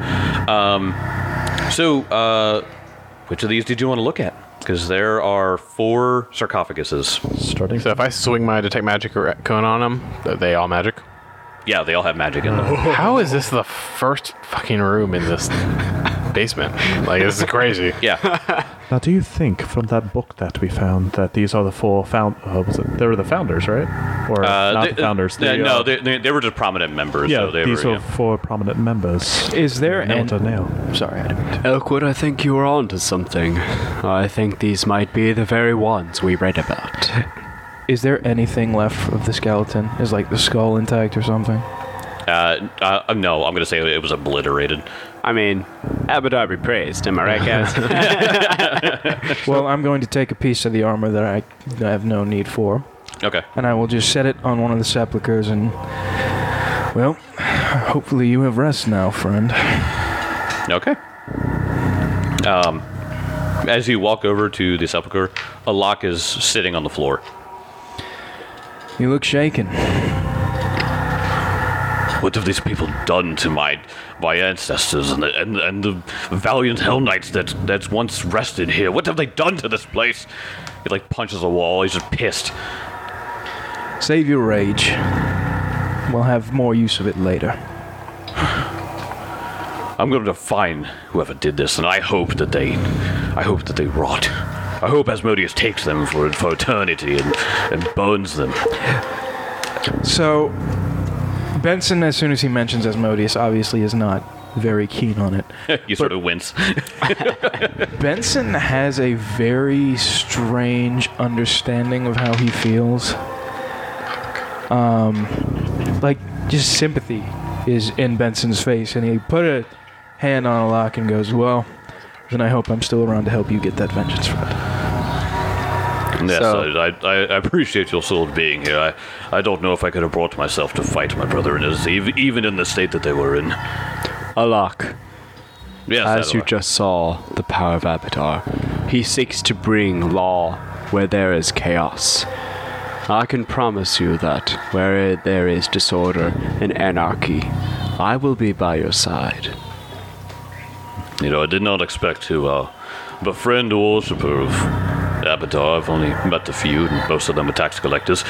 Which of these did you want to look at? Because there are 4 sarcophaguses. Starting. So if I swing my detect magic cone on them, are they all magic? Yeah, they all have magic in them. How is this the first fucking room in this basement? Like, this is crazy. Yeah. Now, do you think from that book that we found that these are the 4 they were the founders, right? Or not the founders? No, they were just prominent members. Yeah, so they these were, are 4 prominent members. Is there Nailed to nail. Sorry, I didn't mean to. Elkwood, I think you were onto something. I think these might be the very ones we read about. Is there anything left of the skeleton? Is like the skull intact or something? No, I'm going to say it was obliterated. I mean, Abadar be praised, am I right, guys? Well, I'm going to take a piece of the armor that I have no need for, Okay. and I will just set it on one of the sepulchers and, well, hopefully you have rest now, friend. Okay. As you walk over to the sepulcher, a lock is sitting on the floor. You look shaken. What have these people done to my ancestors and the valiant Hell Knights that's once rested here? What have they done to this place? He punches a wall. He's just pissed. Save your rage. We'll have more use of it later. I'm going to find whoever did this, and I hope that they rot. I hope Asmodeus takes them for eternity and burns them. So, Benson, as soon as he mentions Asmodeus, obviously is not very keen on it. You sort of wince. Benson has a very strange understanding of how he feels. Just sympathy is in Benson's face, and he put a hand on a lock and goes, well, then I hope I'm still around to help you get that vengeance, friend. Yes, So- I appreciate your soul being here. I don't know if I could have brought myself to fight my brother in his, even in the state that they were in. Alak, Yes, as you Adar. just saw, the power of Abadar, he seeks to bring law where there is chaos. I can promise you that where there is disorder and anarchy, I will be by your side. You know, I did not expect to befriend a worshiper of Abadar. I've only met a few, and most of them are tax collectors.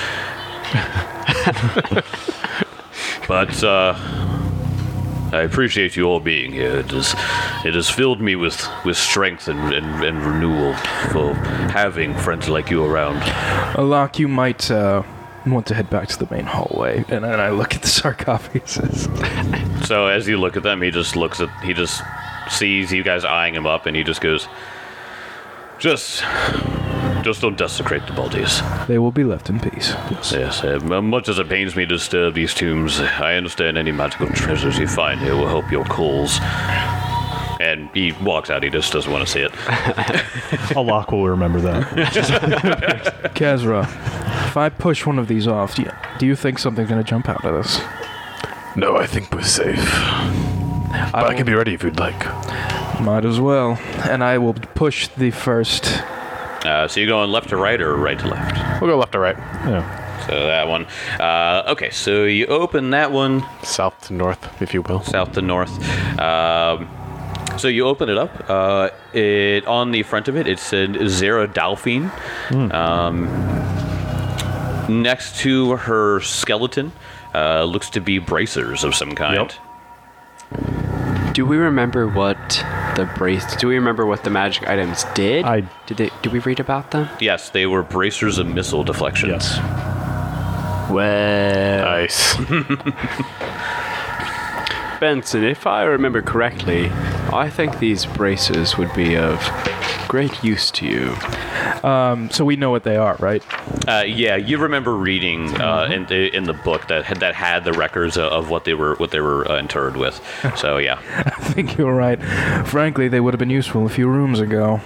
But I appreciate you all being here. It has filled me with strength and renewal for having friends like you around. Alak, you might want to head back to the main hallway. And then I look at the sarcophagus. So as you look at them, he just sees you guys eyeing him up, and he just goes, just don't desecrate the bodies. They will be left in peace. Yes. Yes, much as it pains me to disturb these tombs, I understand any magical treasures you find here will help your cause. And he walks out. He just doesn't want to see it. Alak will remember that. Kazra, if I push one of these off, do you think something's going to jump out at us? No, I think we're safe. But I can be ready if you'd like. Might as well. And I will push the first. So you're going left to right or right to left? We'll go left to right. Yeah. So that one. Okay, so you open that one South to north, if you will. south to north. So you open it up. It on the front of it, it said Zara Dalphine. Next to her skeleton looks to be bracers of some kind. Do we remember what Do we remember what the magic items did? Did we read about them? Yes, they were bracers of missile deflection. Yes. Well, Nice. Benson, if I remember correctly, I think these bracers would be of great use to you. So we know what they are, right? Yeah, you remember reading in the book that had the records of what they were interred with. So yeah. I think you're right. Frankly, they would have been useful a few rooms ago.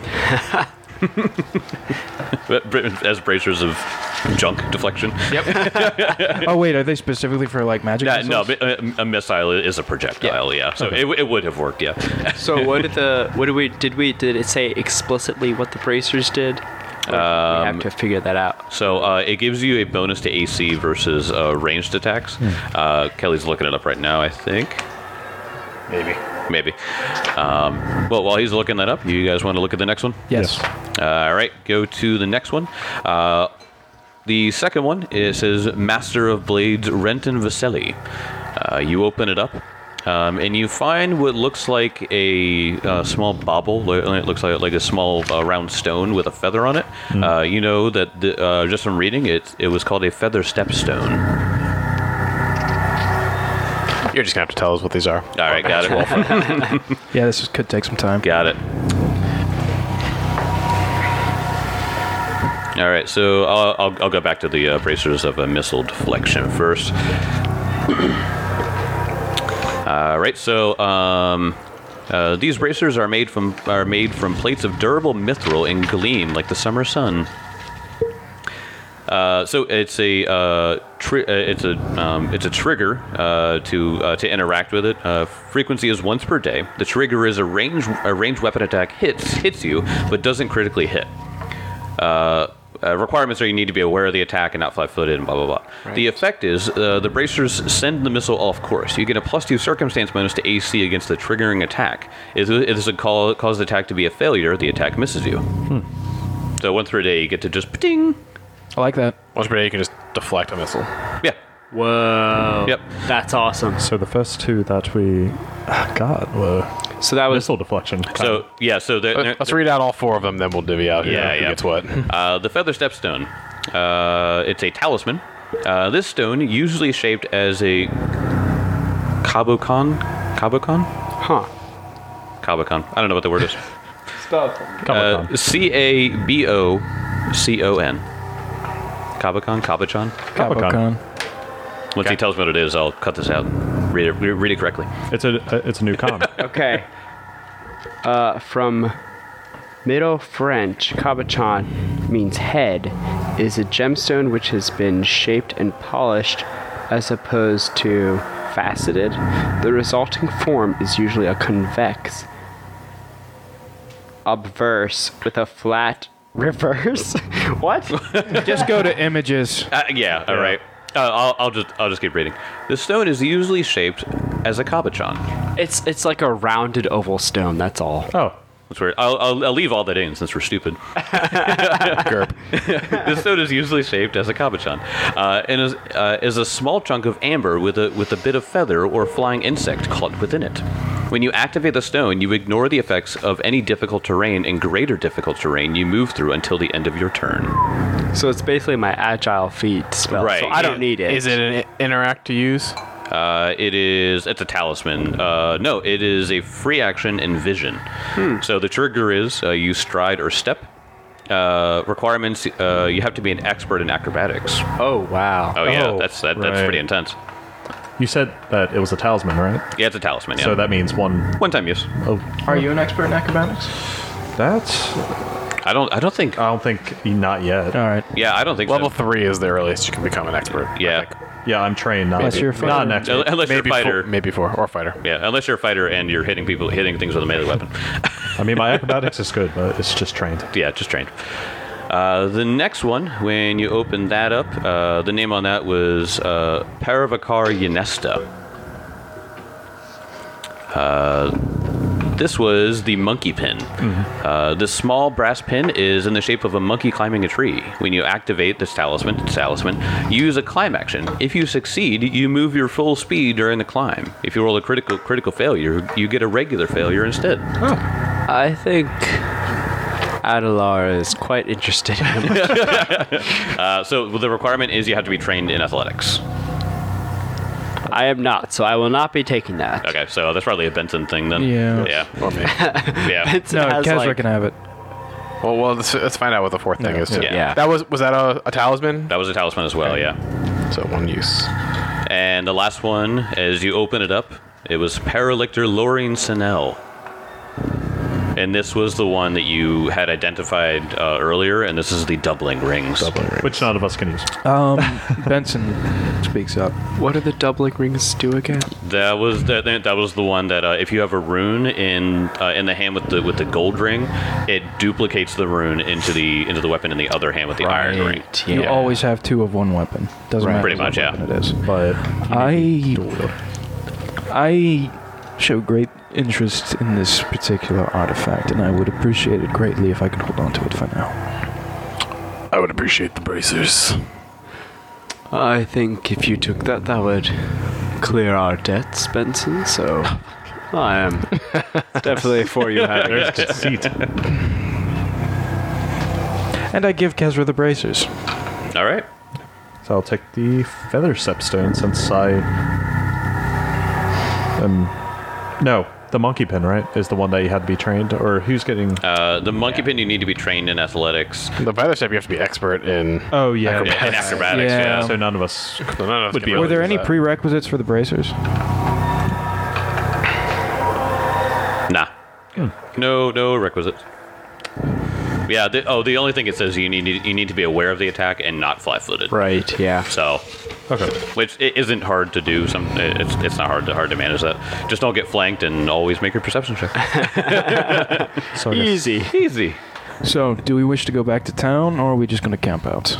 As bracers of junk deflection. Oh wait, are they specifically for like magic? No, missiles? a missile is a projectile. Yeah, so it would have worked. Yeah. So did it say explicitly what the bracers did? Or we have to figure that out. So it gives you a bonus to AC versus ranged attacks. Kelly's looking it up right now, I think. Maybe. Well, while he's looking that up, you guys want to look at the next one? Yes. All right, go to the next one. The second one, it says Master of Blades Renton Vaselli. You open it up, and you find what looks like a small bauble. It looks like a small round stone with a feather on it. You know that just from reading it, it was called a feather stepstone. You're just going to have to tell us what these are. All right, got it. Yeah, could take some time. Got it. All right, so I'll go back to the bracers of a missile deflection first. All right, so these bracers are made from plates of durable mithril and gleam like the summer sun. So it's a trigger to interact with it. Frequency is once per day. The trigger is a ranged weapon attack hits you, but doesn't critically hit. Requirements are you need to be aware of the attack and not flat-footed and blah blah blah. Right. The effect is the bracers send the missile off course. You get a +2 circumstance bonus to AC against the triggering attack. If this would cause the attack to be a failure, the attack misses you. So once per day, you get to just ding. I like that. Once per day, you can just deflect a missile. Yeah. Whoa. Yep. That's awesome. So the first two that we got were So that was missile deflection. So yeah. So Let's read out all 4 of them, then we'll divvy out who gets what. The feather stepstone. It's a talisman. This stone, usually shaped as a kabocon. Huh. Kabocon. I don't know what the word is. Spell. Cabocon. Kabocon. Kabocon. Once he tells me what it is, I'll cut this out. Read it correctly. It's a new con. Okay. From Middle French, cabochon means head, is a gemstone which has been shaped and polished as opposed to faceted. The resulting form is usually a convex obverse with a flat reverse. What? Just go to images. Yeah. All right. I'll just keep reading. The stone is usually shaped as a cabochon. It's like a rounded oval stone. That's all. Oh, That's weird. I'll leave all that in since we're stupid. This stone is usually shaped as a cabochon, and is a small chunk of amber with a bit of feather or flying insect caught within it. When you activate the stone, you ignore the effects of any difficult terrain and greater difficult terrain you move through until the end of your turn. So it's basically my agile feat spell. Right. So I don't need it. Is it an interact to use? It's a talisman. No, it is a free action and vision. So the trigger is you stride or step. Requirements, you have to be an expert in acrobatics. Oh wow. Oh yeah, Oh, that's right. pretty intense. you said that it was a talisman, right? Yeah, it's a talisman. Yeah. So that means one time use. oh, Are you an expert in acrobatics? that's. I don't think. I don't think not yet. All right. Yeah, I don't think Level so. 3 is the earliest you can become an expert. I Yeah. think. Yeah, I'm trained. Not Unless you're a not an fighter. expert. Unless you're a fighter. Maybe 4 or fighter. Yeah, unless you're a fighter and you're hitting things with a melee weapon. I mean, my acrobatics is good, but it's just trained. Yeah, just trained. The next one, when you open that up, the name on that was Paravakar Yanesta. This was the monkey pin. This small brass pin is in the shape of a monkey climbing a tree. When you activate this talisman, use a climb action. If you succeed, you move your full speed during the climb. If you roll a critical failure, you get a regular failure instead. I think Adelar is quite interested in him. So the requirement is you have to be trained in athletics. I am not, so I will not be taking that. Okay, so that's probably a Benson thing then. Yeah. Yeah. Or me. Yeah. Benson No, has, Kezra like- can have it. Well, let's find out what the fourth thing is too. Yeah. That was that a talisman? That was a talisman as well, yeah. So one use. And the last one, as you open it up, it was Paralictor Lorine Sinel. And this was the one that you had identified earlier, and this is the doubling rings. Which none of us can use. Benson speaks up. What do the doubling rings do again? That was the one that if you have a rune in the hand with the gold ring, it duplicates the rune into the weapon in the other hand with the iron ring. You always have two of one weapon. Doesn't matter Pretty what much, yeah. weapon it is. But I show great interest in this particular artifact, and I would appreciate it greatly if I could hold on to it for now. I would appreciate the bracers. I think if you took that, that would clear our debts, Benson, so I am definitely for you having there's it. conceit. And I give Kezra the bracers. All right. So I'll take the feather stepstone since I no, the monkey pin, right, is the one that you had to be trained, or who's getting? The monkey pin, you need to be trained in athletics. The feather step, you have to be expert in. Oh yeah, In acrobatics, Yeah. yeah. So none of us So none of us would can be. really Were there use any that. prerequisites for the bracers? Nah. No requisites. Yeah. The only thing it says you need to be aware of the attack and not flat-footed. Right, yeah. So, Okay. which it isn't hard to do. It's not hard to manage that. Just don't get flanked and always make your perception check. So I guess- Easy. Easy. So, do we wish to go back to town, or are we just going to camp out?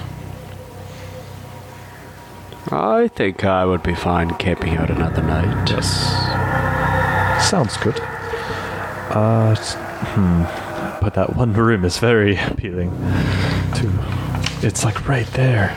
I think I would be fine camping out another night. Sounds good. But that one room is very appealing. It's like right there.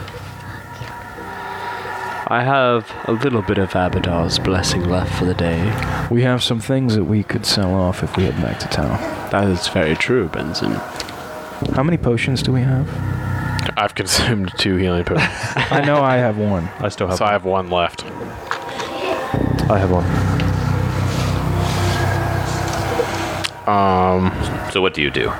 I have a little bit of Abadar's blessing left for the day. We have some things that we could sell off if we head back to town. That is very true, Benson. How many potions do we have? I've consumed 2 healing potions, I know I have one. I still have. so I have 1 left. I have one. So what do you do?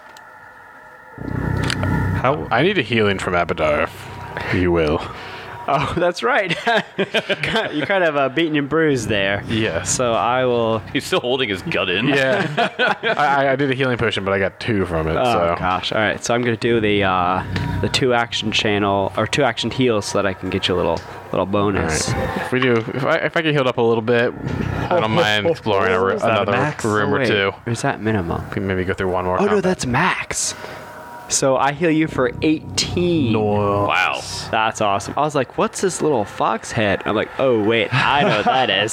How? I need a healing from Abadar, if you will. Oh, that's right. You kind of beaten and bruised there. Yes. So I will. He's still holding his gut in. Yeah. I did a healing potion, but I got 2 from it. Oh so gosh! All right, so I'm gonna do the 2-action channel or 2-action heal so that I can get you a little bonus. if we do, if I get healed up a little bit, I don't mind exploring Is that another max? room or Wait, 2. or is that minimum? We can maybe go through one more. Oh no, combat. that's max. So I heal you for 18. Wow. That's awesome. I was like, what's this little fox head? I'm like, oh wait, I know what that is.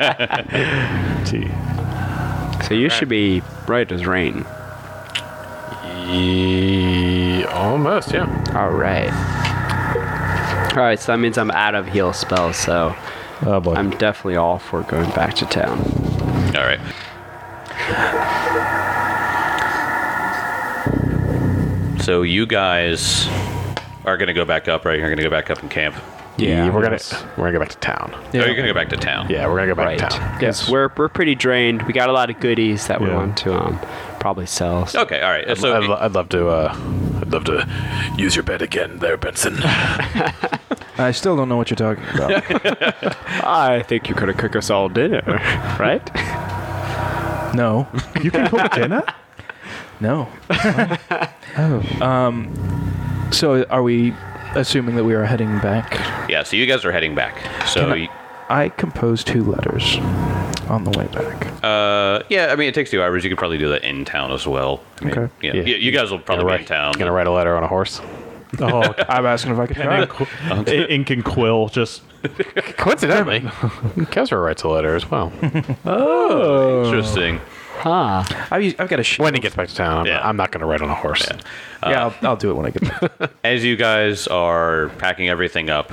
T. So you should be right as rain. Almost, yeah. All right. All right, so that means I'm out of heal spells, so Oh boy. I'm definitely all for going back to town. All right. So you guys are going to go back up, right? You're going to go back up and camp. Yeah, we're gonna go back to town. Oh, you're going to go back to town. Yeah, we're gonna go back Right. to town. Because we're pretty drained. We got a lot of goodies that we Yeah. want to probably sell. So Okay, all right. So I'd love to use your bed again, there, Benson. I still don't know what you're talking about. I think you could have cooked us all dinner, right? No. You can cook dinner? No. So are we assuming that we are heading back? yeah, so you guys are heading back. So I composed 2 letters on the way back. yeah, I mean it takes 2 hours. You could probably do that in town as well. I mean, Okay. Yeah, Yeah. you guys will probably be in town. Gonna write a letter on a horse. Oh, I'm asking if I could try. Ink and Quill just Coincidentally, Kezra writes a letter as well. Interesting. I've got a When he gets back to town, Yeah. I'm not going to ride on a horse. Yeah, I'll do it when I get back. As you guys are packing everything up,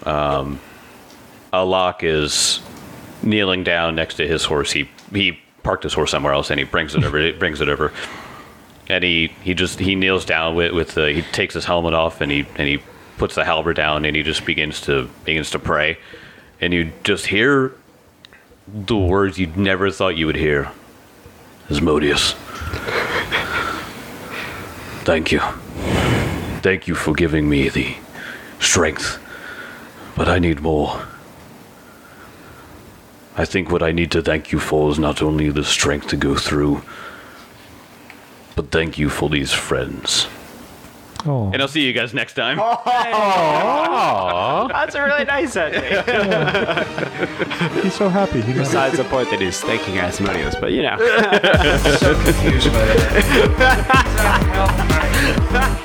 Alok is kneeling down next to his horse. He parked his horse somewhere else, and he brings it over. And he kneels down he takes his helmet off, and he puts the halberd down, and he just begins to pray, and you just hear the words you'd never thought you would hear. Asmodeus, thank you. Thank you for giving me the strength, but I need more. I think what I need to thank you for is not only the strength to go through, but thank you for these friends. Oh. And I'll see you guys next time. That's a really nice ending. he's so happy. He got Besides the point that he's thanking Asmodeus, but you know. So confused by that.